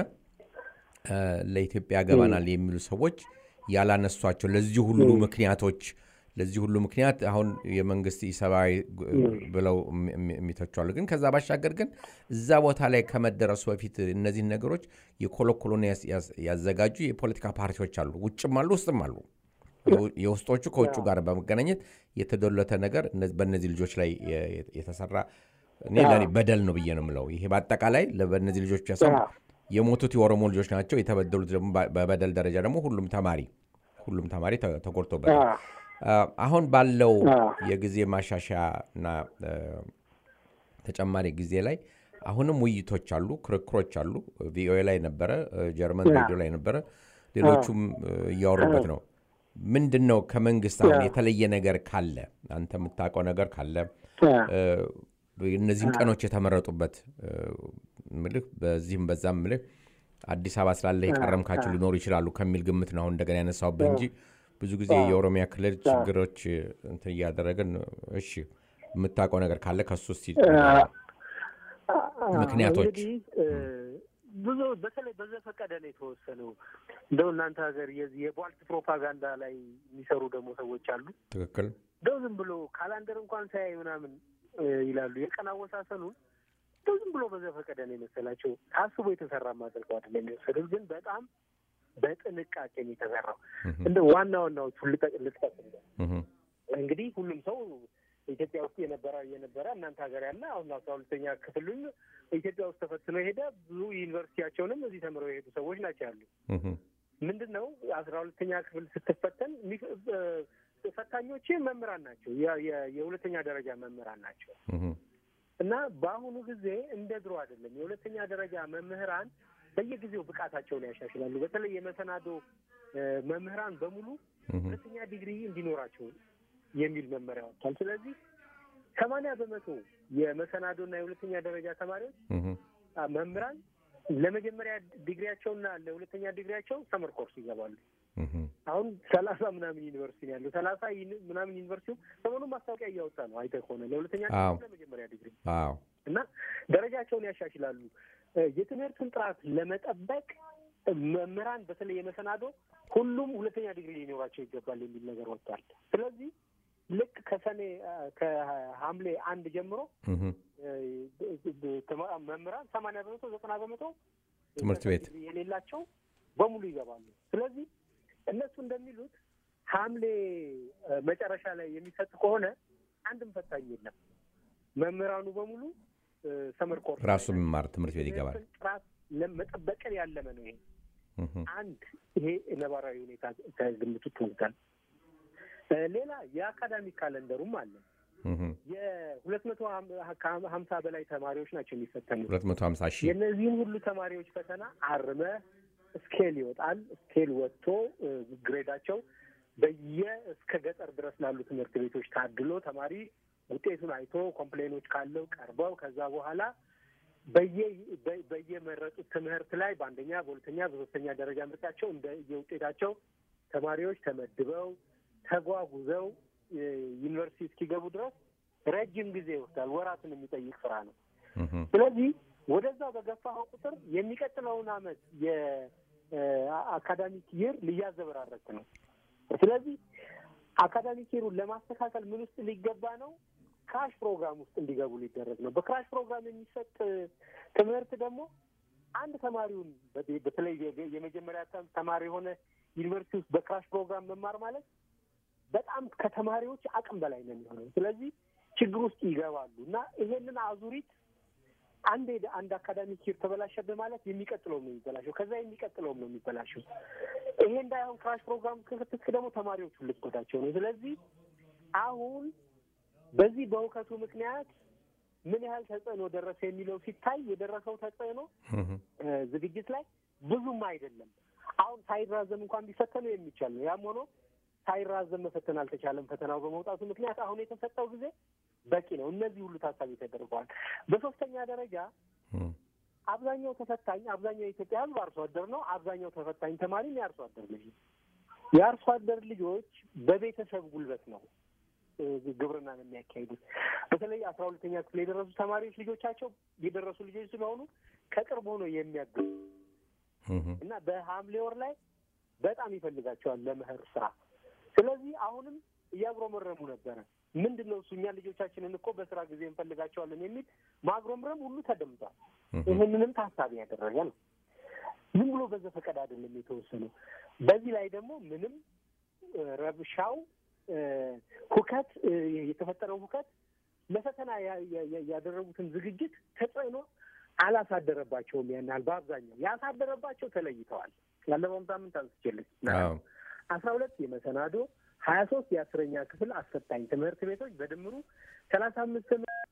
ለኢትዮጵያ ገባናል የሚሉ ሰዎች ያላነሷቸው ለዚህ ሁሉ ምክንያቶች ለዚህ ሁሉ ምክንያት አሁን የመንግስት ኢሰባዊ ብለው የሚተቻሉ። ግን ከዛ ባሻገር ግን እዛ ቦታ ላይ ከመደረሱ በፊት እነዚህ ነገሮች የኮሎኮሎን ያዘጋጁ የፖለቲካ ፓርቲዎች አሉ፣ ውጭም አሉ ውስጥም አሉ። የውስጦቹ ከውጭ ጋር በመገናኘት የተደለተ ነገር በእነዚህ ልጆች ላይ የተሰራ እኔ ለኔ በደል ነው ብዬ ነው የምለው። ይሄ በአጠቃላይ ለእነዚህ ልጆች ያሰም የሞቱት የኦሮሞ ልጆች ናቸው። የተበደሉት ደግሞ በበደል ደረጃ ደግሞ ሁሉም ተማሪ ሁሉም ተማሪ ተቆርጦበታል። አሁን ባለው የጊዜ ማሻሻያና ተጨማሪ ጊዜ ላይ አሁንም ውይይቶች አሉ፣ ክርክሮች አሉ። ቪኦኤ ላይ ነበረ፣ ጀርመን ሬዲዮ ላይ ነበረ፣ ሌሎቹም እያወሩበት ነው። ምንድነው ከመንግስት አሁን የተለየ ነገር ካለ አንተ የምታውቀው ነገር ካለ እነዚህን ቀኖች የተመረጡበት ምልክ በዚህም በዛም ምልክ አዲስ አበባ ስላለ የቀረምካቸው ሊኖሩ ይችላሉ ከሚል ግምት ነው አሁን እንደገና ያነሳውበት እንጂ ብዙ ጊዜ የኦሮሚያ ክልል ችግሮች እንትን እያደረገን። እሺ የምታውቀው ነገር ካለ ከሱ እስቲ ምክንያቶች። ብዙ በተለይ በዘፈቀደ ነው የተወሰነው። እንደው እናንተ ሀገር የዚህ የቧልት ፕሮፓጋንዳ ላይ የሚሰሩ ደግሞ ሰዎች አሉ። ትክክል። እንደው ዝም ብሎ ካላንደር እንኳን ሳያይ ምናምን ይላሉ። የቀን አወሳሰኑን እንደው ዝም ብሎ በዘፈቀደ ነው የመሰላቸው። ታስቦ የተሰራ ማድረገው አይደለም የሚወሰደው፣ ግን በጣም በጥንቃቄ ነው የተሰራው። እንደ ዋና ዋናዎቹ ልጥቀስ። እንግዲህ ሁሉም ሰው ኢትዮጵያ ውስጥ የነበረ የነበረ እናንተ ሀገር ያለ አሁን አስራ ሁለተኛ ክፍሉን ኢትዮጵያ ውስጥ ተፈትኖ ሄደ። ብዙ ዩኒቨርሲቲያቸውንም እዚህ ተምረው የሄዱ ሰዎች ናቸው ያሉ። ምንድነው አስራ ሁለተኛ ክፍል ስትፈተን ፈታኞች መምህራን ናቸው፣ የሁለተኛ ደረጃ መምህራን ናቸው። እና በአሁኑ ጊዜ እንደ ድሮ አይደለም። የሁለተኛ ደረጃ መምህራን በየጊዜው ብቃታቸውን ያሻሽላሉ። በተለይ የመሰናዶ መምህራን በሙሉ ሁለተኛ ዲግሪ እንዲኖራቸው የሚል መመሪያ ወጥቷል። ስለዚህ ሰማንያ በመቶ የመሰናዶና የሁለተኛ ደረጃ ተማሪዎች መምህራን ለመጀመሪያ ዲግሪያቸውና ለሁለተኛ ዲግሪያቸው ሰመር ኮርስ ይገባሉ። አሁን ሰላሳ ምናምን ዩኒቨርሲቲ ያለው ሰላሳ ምናምን ዩኒቨርሲቲው ሰሞኑን ማስታወቂያ እያወጣ ነው። አይተህ ከሆነ ለሁለተኛ ዲግሪ ለመጀመሪያ ዲግሪ እና ደረጃቸውን ያሻሽላሉ። የትምህርቱን ጥራት ለመጠበቅ መምህራን በተለይ የመሰናዶ ሁሉም ሁለተኛ ዲግሪ ሊኖራቸው ይገባል የሚል ነገር ወጥቷል። ስለዚህ ልክ ከሰኔ ከሐምሌ አንድ ጀምሮ መምህራን ሰማንያ በመቶ ዘጠና በመቶ ትምህርት ቤት የሌላቸው በሙሉ ይገባሉ። ስለዚህ እነሱ እንደሚሉት ሐምሌ መጨረሻ ላይ የሚሰጥ ከሆነ አንድም ፈታኝ የለም። መምህራኑ በሙሉ ሰመር ኮርስ ራሱ መማር ትምህርት ቤት ይገባል። ጥራት ለመጠበቅን ያለመ ነው ይሄ። አንድ ይሄ ነባራዊ ሁኔታ ከግምቱ ትወስዳል። ሌላ የአካዳሚክ ካለንደሩም አለ። የሁለት መቶ ሀምሳ በላይ ተማሪዎች ናቸው የሚፈተኑት። ሁለት መቶ ሀምሳ ሺህ የእነዚህን ሁሉ ተማሪዎች ፈተና አርመ ስኬል ይወጣል። ስኬል ወጥቶ ግሬዳቸው በየ እስከ ገጠር ድረስ ላሉ ትምህርት ቤቶች ታድሎ ተማሪ ውጤቱን አይቶ ኮምፕሌኖች ካለው ቀርበው ከዛ በኋላ በየ በየመረጡት ትምህርት ላይ በአንደኛ በሁለተኛ በሶስተኛ ደረጃ ምርጫቸው እንደ የውጤታቸው ተማሪዎች ተመድበው ተጓጉዘው ዩኒቨርሲቲ እስኪገቡ ድረስ ረጅም ጊዜ ይወስዳል። ወራትን የሚጠይቅ ስራ ነው። ስለዚህ ወደዛ በገፋው ቁጥር የሚቀጥለውን አመት የአካዳሚክ ይር ሊያዘበራረክ ነው። ስለዚህ አካዳሚክ ይሩን ለማስተካከል ምን ውስጥ ሊገባ ነው? ክራሽ ፕሮግራም ውስጥ እንዲገቡ ሊደረግ ነው። በክራሽ ፕሮግራም የሚሰጥ ትምህርት ደግሞ አንድ ተማሪውን በተለይ የመጀመሪያ ተማሪ የሆነ ዩኒቨርሲቲ ውስጥ በክራሽ ፕሮግራም መማር ማለት በጣም ከተማሪዎች አቅም በላይ ነው የሚሆነው። ስለዚህ ችግር ውስጥ ይገባሉ እና ይሄንን አዙሪት አንድ አንድ አካዳሚክ ይር ተበላሸብህ ማለት የሚቀጥለው ነው የሚበላሸው፣ ከዛ የሚቀጥለው ነው የሚበላሸው። ይሄ እንዳይሆን ክራሽ ፕሮግራም ከፍትክ ደግሞ ተማሪዎቹ ልትጎዳቸው ነው። ስለዚህ አሁን በዚህ በእውከቱ ምክንያት ምን ያህል ተጽዕኖ ደረሰ የሚለው ሲታይ የደረሰው ተጽዕኖ ዝግጅት ላይ ብዙም አይደለም። አሁን ሳይራዘም እንኳን ቢፈተኑ የሚቻል ነው። ያም ሆኖ ሳይራዘም መፈተን አልተቻለም። ፈተናው በመውጣቱ ምክንያት አሁን የተሰጠው ጊዜ በቂ ነው። እነዚህ ሁሉ ታሳቢ ተደርገዋል። በሶስተኛ ደረጃ አብዛኛው ተፈታኝ አብዛኛው የኢትዮጵያ ሕዝብ አርሶ አደር ነው። አብዛኛው ተፈታኝ ተማሪም የአርሶ አደር ልጅ ነው። የአርሶ አደር ልጆች በቤተሰብ ጉልበት ነው ግብርናን የሚያካሂዱት። በተለይ አስራ ሁለተኛ ክፍል የደረሱ ተማሪዎች ልጆቻቸው የደረሱ ልጆች ስለሆኑ ከቅርብ ሆኖ የሚያግዙ እና በሐምሌ ወር ላይ በጣም ይፈልጋቸዋል ለመኸር ስራ። ስለዚህ አሁንም እያጉረመረሙ ነበረ። ምንድን ነው እሱ እኛ ልጆቻችንን እኮ በስራ ጊዜ እንፈልጋቸዋለን የሚል ማጉረምረም ሁሉ ተደምጧል። ይህንንም ታሳቢ ያደረገ ነው። ዝም ብሎ በዘፈቀድ አይደለም የተወሰነው። በዚህ ላይ ደግሞ ምንም ረብሻው ሁከት የተፈጠረው ሁከት ለፈተና ያደረጉትን ዝግጅት ተጽዕኖ አላሳደረባቸውም። ያናል በአብዛኛው ያሳደረባቸው ተለይተዋል። ያለፈው ሳምንት አንስቼልኝ አስራ ሁለት የመሰናዶ ሀያ ሶስት የአስረኛ ክፍል አስፈታኝ ትምህርት ቤቶች በድምሩ ሰላሳ አምስት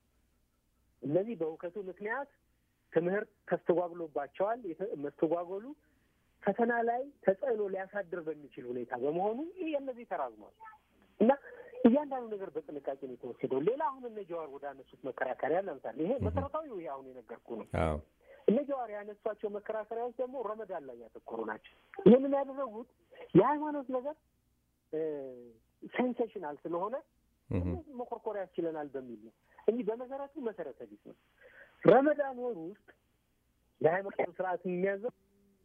እነዚህ በሁከቱ ምክንያት ትምህርት ተስተጓጉሎባቸዋል። መስተጓጎሉ ፈተና ላይ ተጽዕኖ ሊያሳድር በሚችል ሁኔታ በመሆኑ ይህ እነዚህ ተራዝሟል እና እያንዳንዱ ነገር በጥንቃቄ ነው የተወሰደው። ሌላ አሁን እነ ጀዋር ወደ አነሱት መከራከሪያ ለምሳሌ ይሄ መሰረታዊ ይሄ አሁን የነገርኩህ ነው። እነ ጀዋር ያነሷቸው መከራከሪያዎች ደግሞ ረመዳን ላይ ያተኮሩ ናቸው። ይህንን ያደረጉት የሃይማኖት ነገር ሴንሴሽናል ስለሆነ መኮርኮሪያ ያስችለናል በሚል ነው እንጂ በመሰረቱ መሰረተ ቢስ ነው። ረመዳን ወር ውስጥ የሃይማኖት ስርዓት የሚያዘው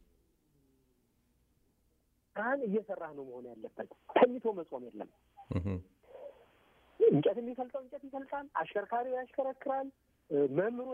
አሁን እየሰራህ ነው መሆን ያለበት። ተኝቶ መጾም የለም። እንጨት የሚፈልጠው እንጨት ይፈልጣል፣ አሽከርካሪው ያሽከረክራል፣ መምህሩ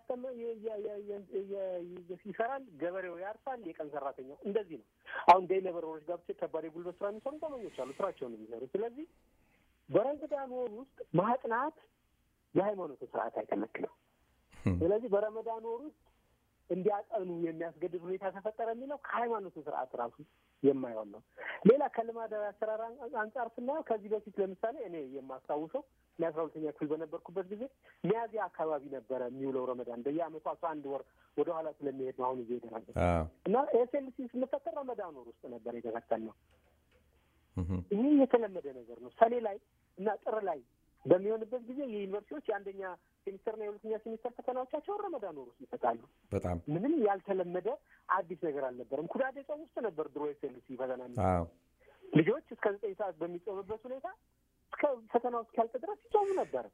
ይሰራል፣ ገበሬው ያርሳል፣ የቀን ሰራተኛው እንደዚህ ነው። አሁን ዴይ ሌበሮች ጋር ብቻ ከባድ የጉልበት ስራ የሚሰሩ ተመኞች አሉ፣ ስራቸውን የሚሰሩ። ስለዚህ በረመዳን ወር ውስጥ ማጥናት የሃይማኖት ስርዓት አይከለክልም። ስለዚህ በረመዳን ወር ውስጥ እንዲያጠኑ የሚያስገድድ ሁኔታ ተፈጠረ የሚለው ከሃይማኖቱ ስርዓት ራሱ የማይሆን ነው። ሌላ ከልማዳዊ አሰራር አንጻር ስናየው ከዚህ በፊት ለምሳሌ እኔ የማስታውሰው ለአስራ ሁለተኛ ክፍል በነበርኩበት ጊዜ ሚያዝያ አካባቢ ነበረ የሚውለው ረመዳን። በየአመቱ አስራ አንድ ወር ወደ ኋላ ስለሚሄድ ነው አሁን ጊዜ ደረሰ እና ኤስኤልሲ ስንፈጠር ረመዳን ወር ውስጥ ነበር የተፈተነው። ይህ የተለመደ ነገር ነው። ሰኔ ላይ እና ጥር ላይ በሚሆንበት ጊዜ የዩኒቨርሲቲዎች የአንደኛ ሴሚስተርና የሁለተኛ ሴሚስተር ፈተናዎቻቸውን ረመዳን ወር ውስጥ ይሰጣሉ። በጣም ምንም ያልተለመደ አዲስ ነገር አልነበረም። ኩዳዴ ጾም ውስጥ ነበር ድሮ ኤስኤልሲ ፈተና። ልጆች እስከ ዘጠኝ ሰዓት በሚጾምበት ሁኔታ እስከ ፈተናው እስኪያልቅ ድረስ ይጾሙ ነበር።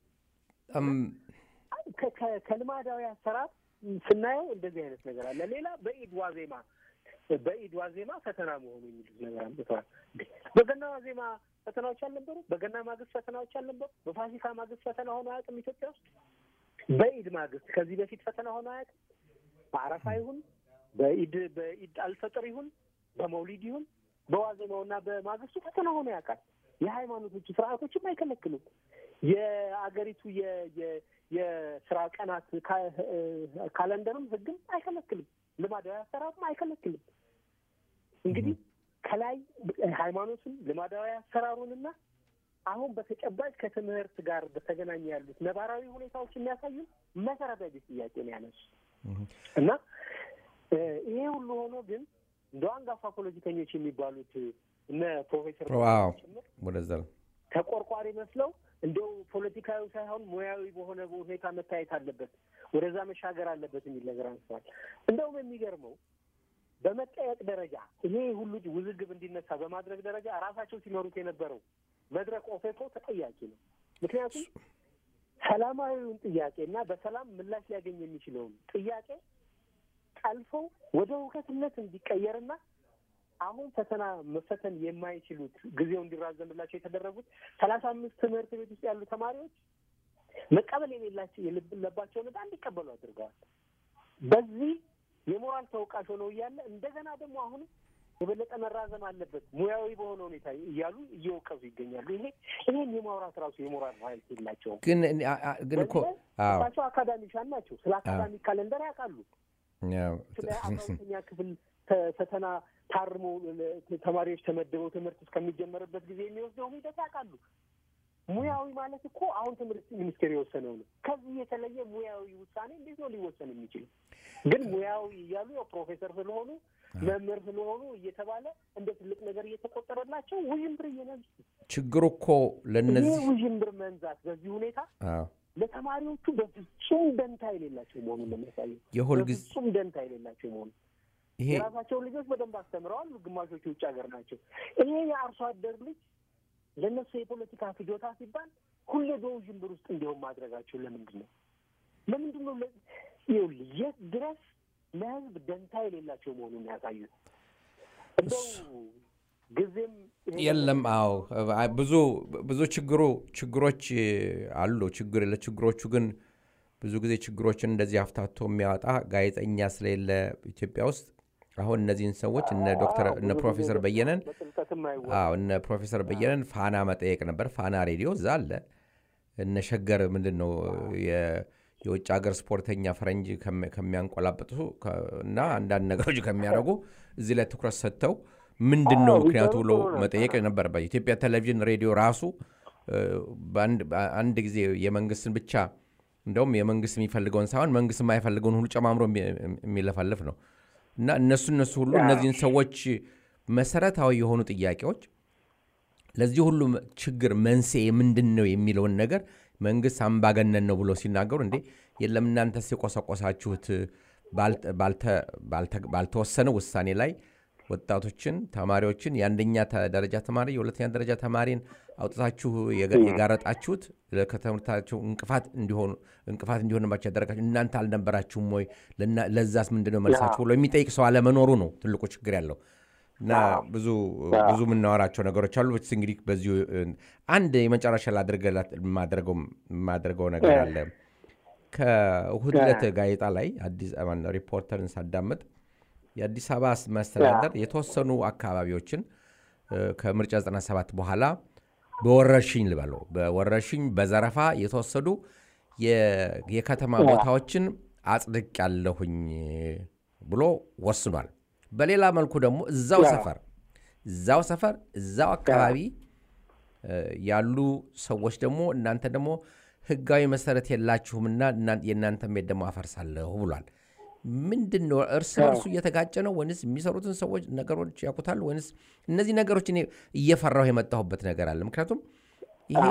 ከልማዳዊ አሰራር ስናየው እንደዚህ አይነት ነገር አለ። ሌላ በኢድ ዋዜማ በኢድ ዋዜማ ፈተና መሆኑ የሚሉት ነገር አምጥተዋል። በገና ዋዜማ ፈተናዎች አልነበሩ? በገና ማግስት ፈተናዎች አልነበሩ? በፋሲካ ማግስት ፈተና ሆኖ አያውቅም ኢትዮጵያ ውስጥ? በኢድ ማግስት ከዚህ በፊት ፈተና ሆኖ አያውቅም? በአረፋ ይሁን በኢድ በኢድ አልፈጥር ይሁን በመውሊድ ይሁን በዋዜማውና በማግስቱ ፈተና ሆኖ ያውቃል። የሃይማኖቶቹ ስርዓቶችም አይከለክሉም። የአገሪቱ የስራ ቀናት ካለንደርም ህግም አይከለክልም። ልማዳዊ አሰራርም አይከለክልም። እንግዲህ ከላይ ሃይማኖቱን ልማዳዊ አሰራሩንና አሁን በተጨባጭ ከትምህርት ጋር በተገናኘ ያሉት ነባራዊ ሁኔታዎች የሚያሳዩን መሰረታዊ ጥያቄ ነው ያነሱ እና ይሄ ሁሉ ሆኖ ግን እንደ አንጋፋ ፖለቲከኞች የሚባሉት እነ ፕሮፌሰር ወደዛ ተቆርቋሪ መስለው እንደው ፖለቲካዊ ሳይሆን ሙያዊ በሆነ ሁኔታ መታየት አለበት፣ ወደዛ መሻገር አለበት የሚል ነገር አንስተዋል። እንደውም የሚገርመው በመጠየቅ ደረጃ ይሄ ሁሉ ውዝግብ እንዲነሳ በማድረግ ደረጃ ራሳቸው ሲመሩት የነበረው መድረክ ኦፌኮ ተጠያቂ ነው። ምክንያቱም ሰላማዊውን ጥያቄ እና በሰላም ምላሽ ሊያገኝ የሚችለውን ጥያቄ ጠልፈው ወደ ውከትነት እንዲቀየርና አሁን ፈተና መፈተን የማይችሉት ጊዜው እንዲራዘምላቸው የተደረጉት ሰላሳ አምስት ትምህርት ቤት ውስጥ ያሉ ተማሪዎች መቀበል የሌላቸው የለባቸውን ዕዳ እንዲቀበሉ አድርገዋል። በዚህ የሞራል ተወቃሽ ሆነው እያለ እንደገና ደግሞ አሁን የበለጠ መራዘም አለበት ሙያዊ በሆነ ሁኔታ እያሉ እየወቀሱ ይገኛሉ። ይሄ ይሄን የማውራት ራሱ የሞራል ኃይል የላቸውም። ግን ግን እኮ አዎ አካዳሚሻን ናቸው። ስለ አካዳሚክ ካሌንደር ያውቃሉ። ስለ አካውንተኛ ክፍል ፈተና ታርሞ ተማሪዎች ተመደበው ትምህርት እስከሚጀመርበት ጊዜ የሚወስደው ሂደት ያውቃሉ። ሙያዊ ማለት እኮ አሁን ትምህርት ሚኒስቴር የወሰነው ነው። ከዚህ የተለየ ሙያዊ ውሳኔ እንዴት ነው ሊወሰን የሚችለው? ግን ሙያዊ እያሉ ያው ፕሮፌሰር ስለሆኑ መምህር ስለሆኑ እየተባለ እንደ ትልቅ ነገር እየተቆጠረላቸው ውዥንብር እየነዙ ችግሩ እኮ ለነዚህ ውዥንብር መንዛት በዚህ ሁኔታ ለተማሪዎቹ በፍጹም ደንታ የሌላቸው መሆኑን ለሚያሳየው የሁልጊዜ በፍጹም ደንታ የሌላቸው መሆኑን ይሄ የራሳቸውን ልጆች በደንብ አስተምረዋል። ግማሾቹ ውጭ ሀገር ናቸው። ይሄ የአርሶ አደር ልጅ ለነሱ የፖለቲካ ፍጆታ ሲባል ሁሌ በውዥንብር ውስጥ እንዲሆን ማድረጋቸው ለምንድን ነው? ለምንድን ነው ይኸውልህ የት ድረስ ለህዝብ ደንታ የሌላቸው መሆኑን ያሳዩት? እንደው ጊዜም የለም። አዎ ብዙ ብዙ ችግሩ ችግሮች አሉ። ችግር ለችግሮቹ ግን ብዙ ጊዜ ችግሮችን እንደዚህ አፍታቶ የሚያወጣ ጋዜጠኛ ስለሌለ ኢትዮጵያ ውስጥ አሁን እነዚህን ሰዎች እነ ዶክተር እነ ፕሮፌሰር በየነን አዎ እነ ፕሮፌሰር በየነን ፋና መጠየቅ ነበር። ፋና ሬዲዮ እዛ አለ። እነ ሸገር ምንድነው የውጭ ሀገር ስፖርተኛ ፈረንጅ ከሚያንቆላብጡ እና አንዳንድ ነገሮች ከሚያደርጉ እዚህ ላይ ትኩረት ሰጥተው ምንድነው ምክንያቱ ብሎ መጠየቅ ነበር። በኢትዮጵያ ቴሌቪዥን ሬዲዮ ራሱ በአንድ ጊዜ የመንግስትን ብቻ እንደውም የመንግስት የሚፈልገውን ሳይሆን መንግስት የማይፈልገውን ሁሉ ጨማምሮ የሚለፈልፍ ነው። እና እነሱ እነሱ ሁሉ እነዚህን ሰዎች መሰረታዊ የሆኑ ጥያቄዎች ለዚህ ሁሉ ችግር መንስኤ ምንድነው የሚለውን ነገር መንግስት አምባገነን ነው ብሎ ሲናገሩ እንዴ የለም እናንተስ የቆሰቆሳችሁት ባልተወሰነ ውሳኔ ላይ ወጣቶችን ተማሪዎችን የአንደኛ ደረጃ ተማሪ የሁለተኛ ደረጃ ተማሪን አውጥታችሁ የጋረጣችሁት ለከተምታችሁ እንቅፋት እንዲሆኑ እንቅፋት እንዲሆንባችሁ ያደረጋችሁ እናንተ አልነበራችሁም ወይ? ለዛስ ምንድነው መልሳችሁ ብሎ የሚጠይቅ ሰው አለመኖሩ ነው ትልቁ ችግር ያለው። እና ብዙ ብዙ ምናወራቸው ነገሮች አሉ። እንግዲህ በዚሁ አንድ የመጨረሻ ላድርገላት ማድረገው ማድረገው ነገር አለ። ከእሁድ ዕለት ጋዜጣ ላይ አዲስ አበባ ሪፖርተርን ሳዳምጥ የአዲስ አበባ መስተዳድር የተወሰኑ አካባቢዎችን ከምርጫ ዘጠና ሰባት በኋላ በወረርሽኝ ልበለው በወረርሽኝ በዘረፋ የተወሰዱ የከተማ ቦታዎችን አጽድቅ ያለሁኝ ብሎ ወስኗል። በሌላ መልኩ ደግሞ እዛው ሰፈር እዛው ሰፈር እዛው አካባቢ ያሉ ሰዎች ደግሞ እናንተ ደግሞ ህጋዊ መሰረት የላችሁምና የእናንተም ቤት ደግሞ አፈርሳለሁ ብሏል። ምንድነው እርስ በርሱ እየተጋጨ ነው ወይስ የሚሰሩትን ሰዎች ነገሮች ያቁታል ወይስ እነዚህ ነገሮች እኔ እየፈራሁ የመጣሁበት ነገር አለ። ምክንያቱም ይሄ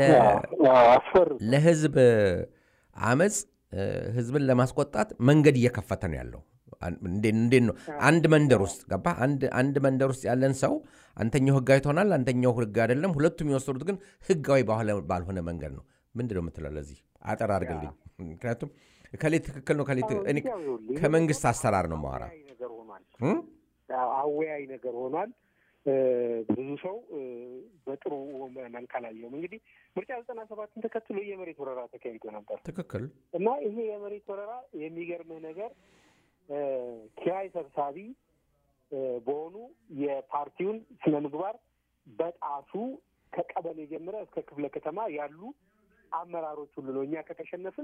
ለህዝብ አመጽ ህዝብን ለማስቆጣት መንገድ እየከፈተ ነው ያለው። እንዴ ነው አንድ መንደር ውስጥ ገባ አንድ አንድ መንደር ውስጥ ያለን ሰው አንተኛው ህጋዊ ትሆናል አንተኛው ህግ አይደለም ሁለቱም የሚወሰዱት ግን ህጋዊ ባልሆነ መንገድ ነው። ምንድነው የምትለው ለዚህ አጠር አድርገልኝ። ምክንያቱም ከሌት ትክክል ነው ከሌት እኔ ከመንግስት አሰራር ነው ማወራ ነገር ሆኗል አወያይ ነገር ሆኗል። ብዙ ሰው በጥሩ መልክ አላየውም። እንግዲህ ምርጫ ዘጠና ሰባትን ተከትሎ የመሬት ወረራ ተካሂዶ ነበር። ትክክል እና ይሄ የመሬት ወረራ የሚገርምህ ነገር ኪራይ ሰብሳቢ በሆኑ የፓርቲውን ስነ ምግባር በጣሱ ከቀበሌ ጀምረ እስከ ክፍለ ከተማ ያሉ አመራሮች ሁሉ ነው እኛ ከተሸነፍን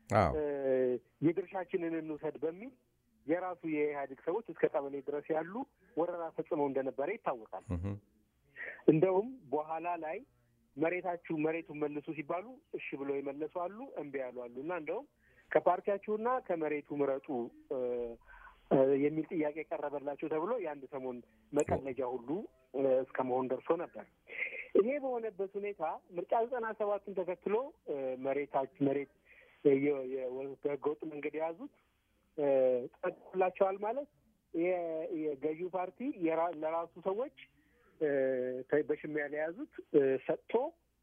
የድርሻችንን እንውሰድ በሚል የራሱ የኢህአዴግ ሰዎች እስከ ቀበሌ ድረስ ያሉ ወረራ ፈጽመው እንደነበረ ይታወቃል። እንደውም በኋላ ላይ መሬታችሁ መሬቱን መልሱ ሲባሉ እሺ ብለው ይመለሱ አሉ፣ እምቢ ያሉ አሉና እንደውም ከፓርቲያችሁና ከመሬቱ ምረጡ የሚል ጥያቄ ቀረበላቸው ተብሎ የአንድ ሰሞን መቀለጃ ሁሉ እስከ መሆን ደርሶ ነበር። ይሄ በሆነበት ሁኔታ ምርጫ ዘጠና ሰባትን ተከትሎ መሬታች መሬት የህገወጥ መንገድ የያዙት ጠቅላቸዋል ማለት የገዢው ፓርቲ ለራሱ ሰዎች በሽሚያ የያዙት ሰጥቶ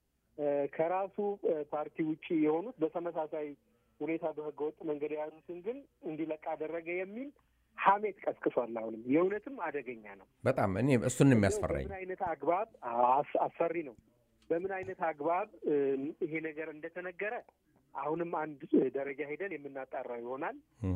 ከራሱ ፓርቲ ውጪ የሆኑት በተመሳሳይ ሁኔታ በህገወጥ መንገድ የያዙትን ግን እንዲለቅ አደረገ የሚል ሐሜት ቀስቅሷል። አሁንም የእውነትም አደገኛ ነው በጣም። እኔ እሱን የሚያስፈራኝ በምን አይነት አግባብ አስፈሪ ነው በምን አይነት አግባብ ይሄ ነገር እንደተነገረ አሁንም አንድ ደረጃ ሄደን የምናጣራው ይሆናል።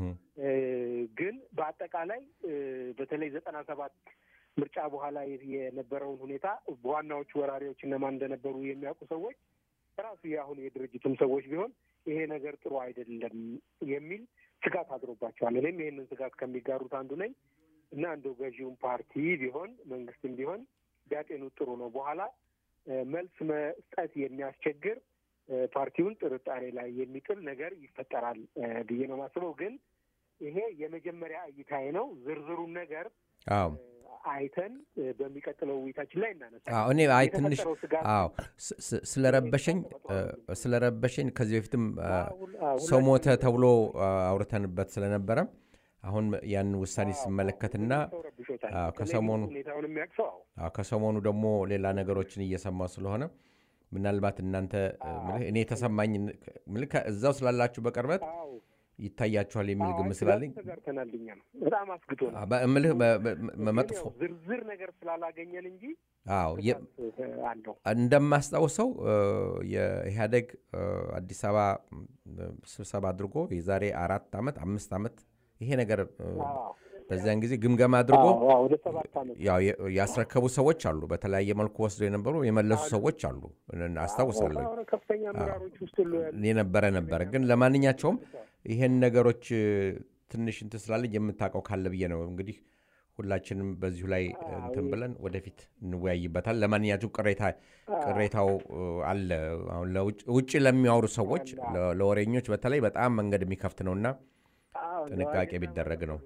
ግን በአጠቃላይ በተለይ ዘጠና ሰባት ምርጫ በኋላ የነበረውን ሁኔታ በዋናዎቹ ወራሪዎች እነማን እንደነበሩ የሚያውቁ ሰዎች ራሱ የአሁን የድርጅቱም ሰዎች ቢሆን ይሄ ነገር ጥሩ አይደለም የሚል ስጋት አድሮባቸዋል። እኔም ይሄንን ስጋት ከሚጋሩት አንዱ ነኝ እና እንደው ገዢውን ፓርቲ ቢሆን መንግስትም ቢሆን ቢያጤኑት ጥሩ ነው። በኋላ መልስ መስጠት የሚያስቸግር ፓርቲውን ጥርጣሬ ላይ የሚጥል ነገር ይፈጠራል ብዬ ነው የማስበው። ግን ይሄ የመጀመሪያ እይታዬ ነው። ዝርዝሩን ነገር አዎ አይተን በሚቀጥለው ውይይታችን ላይ እናነሳለን። አዎ እኔ አይ ትንሽ አዎ ስለረበሸኝ ስለረበሸኝ ከዚህ በፊትም ሰው ሞተ ተብሎ አውርተንበት ስለነበረ አሁን ያን ውሳኔ ሲመለከትና ከሰሞኑ ሁኔታውን የሚያክሰው አዎ ከሰሞኑ ደግሞ ሌላ ነገሮችን እየሰማው ስለሆነ ምናልባት እናንተ እኔ ተሰማኝ ምልካ እዛው ስላላችሁ በቅርበት ይታያችኋል የሚል ግምት ስላለኝ ተጋርተናልኛ ነው በጣም አስግቶና በእምልህ መጥፎ ዝርዝር ነገር ስላላገኘን እንጂ አዎ አለው እንደማስታውሰው የኢህአዴግ አዲስ አበባ ስብሰባ አድርጎ የዛሬ አራት አመት አምስት አመት ይሄ ነገር በዛን ጊዜ ግምገማ አድርጎ ወደ ሰባት አመት ያው ያስረከቡ ሰዎች አሉ። በተለያየ መልኩ ወስደው የነበሩ የመለሱ ሰዎች አሉ አስታውሳለሁ። ከፍተኛ ምራሮች ውስጥ የነበረ ነበር። ግን ለማንኛቸውም ይሄን ነገሮች ትንሽ እንትን ስላለ የምታውቀው ካለ ብዬ ነው እንግዲህ ሁላችንም በዚሁ ላይ እንትን ብለን ወደፊት እንወያይበታል። ለማንኛቸውም ቅሬታ ቅሬታው አለ። አሁን ለውጭ ለሚያወሩ ሰዎች ለወሬኞች በተለይ በጣም መንገድ የሚከፍት ነውና ጥንቃቄ ቢደረግ ነው።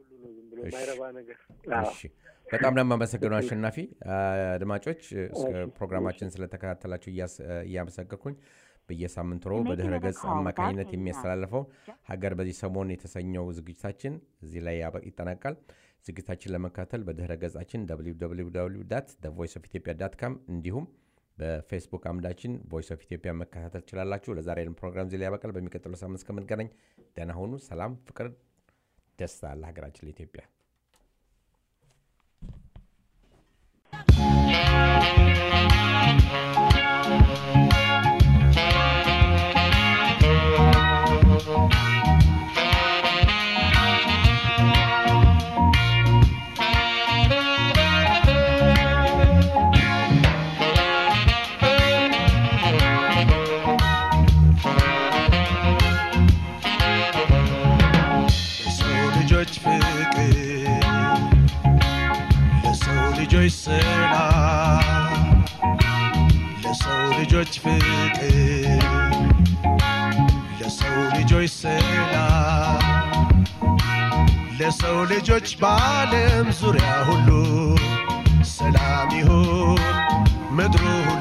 እሺ በጣም ነው የማመሰግነው አሸናፊ። አድማጮች ፕሮግራማችን ስለተከታተላችሁ እያመሰገንኩኝ በየሳምንቱ ነው በድህረ ገጽ አማካኝነት የሚያስተላልፈው ሀገር በዚህ ሰሞን የተሰኘው ዝግጅታችን እዚህ ላይ ይጠናቃል። ዝግጅታችን ለመከታተል በድህረ ገጻችን ደብሊው ደብሊው ደብሊው ዶት ዘ ቮይስ ኦፍ ኢትዮጵያ ዶት ኮም እንዲሁም በፌስቡክ አምዳችን ቮይስ ኦፍ ኢትዮጵያ መከታተል ትችላላችሁ። ለዛሬ ፕሮግራም እዚህ ላይ ያበቃል። በሚቀጥለው ሳምንት እስከምንገናኝ ደህና ሁኑ። ሰላም፣ ፍቅር፣ ደስታ ለሀገራችን ለኢትዮጵያ። ለሰው ልጆች ፍቅር ለሰው ልጆች ሰላም ለሰው ልጆች በዓለም ዙሪያ ሁሉ ሰላም ይሁን ምድሩ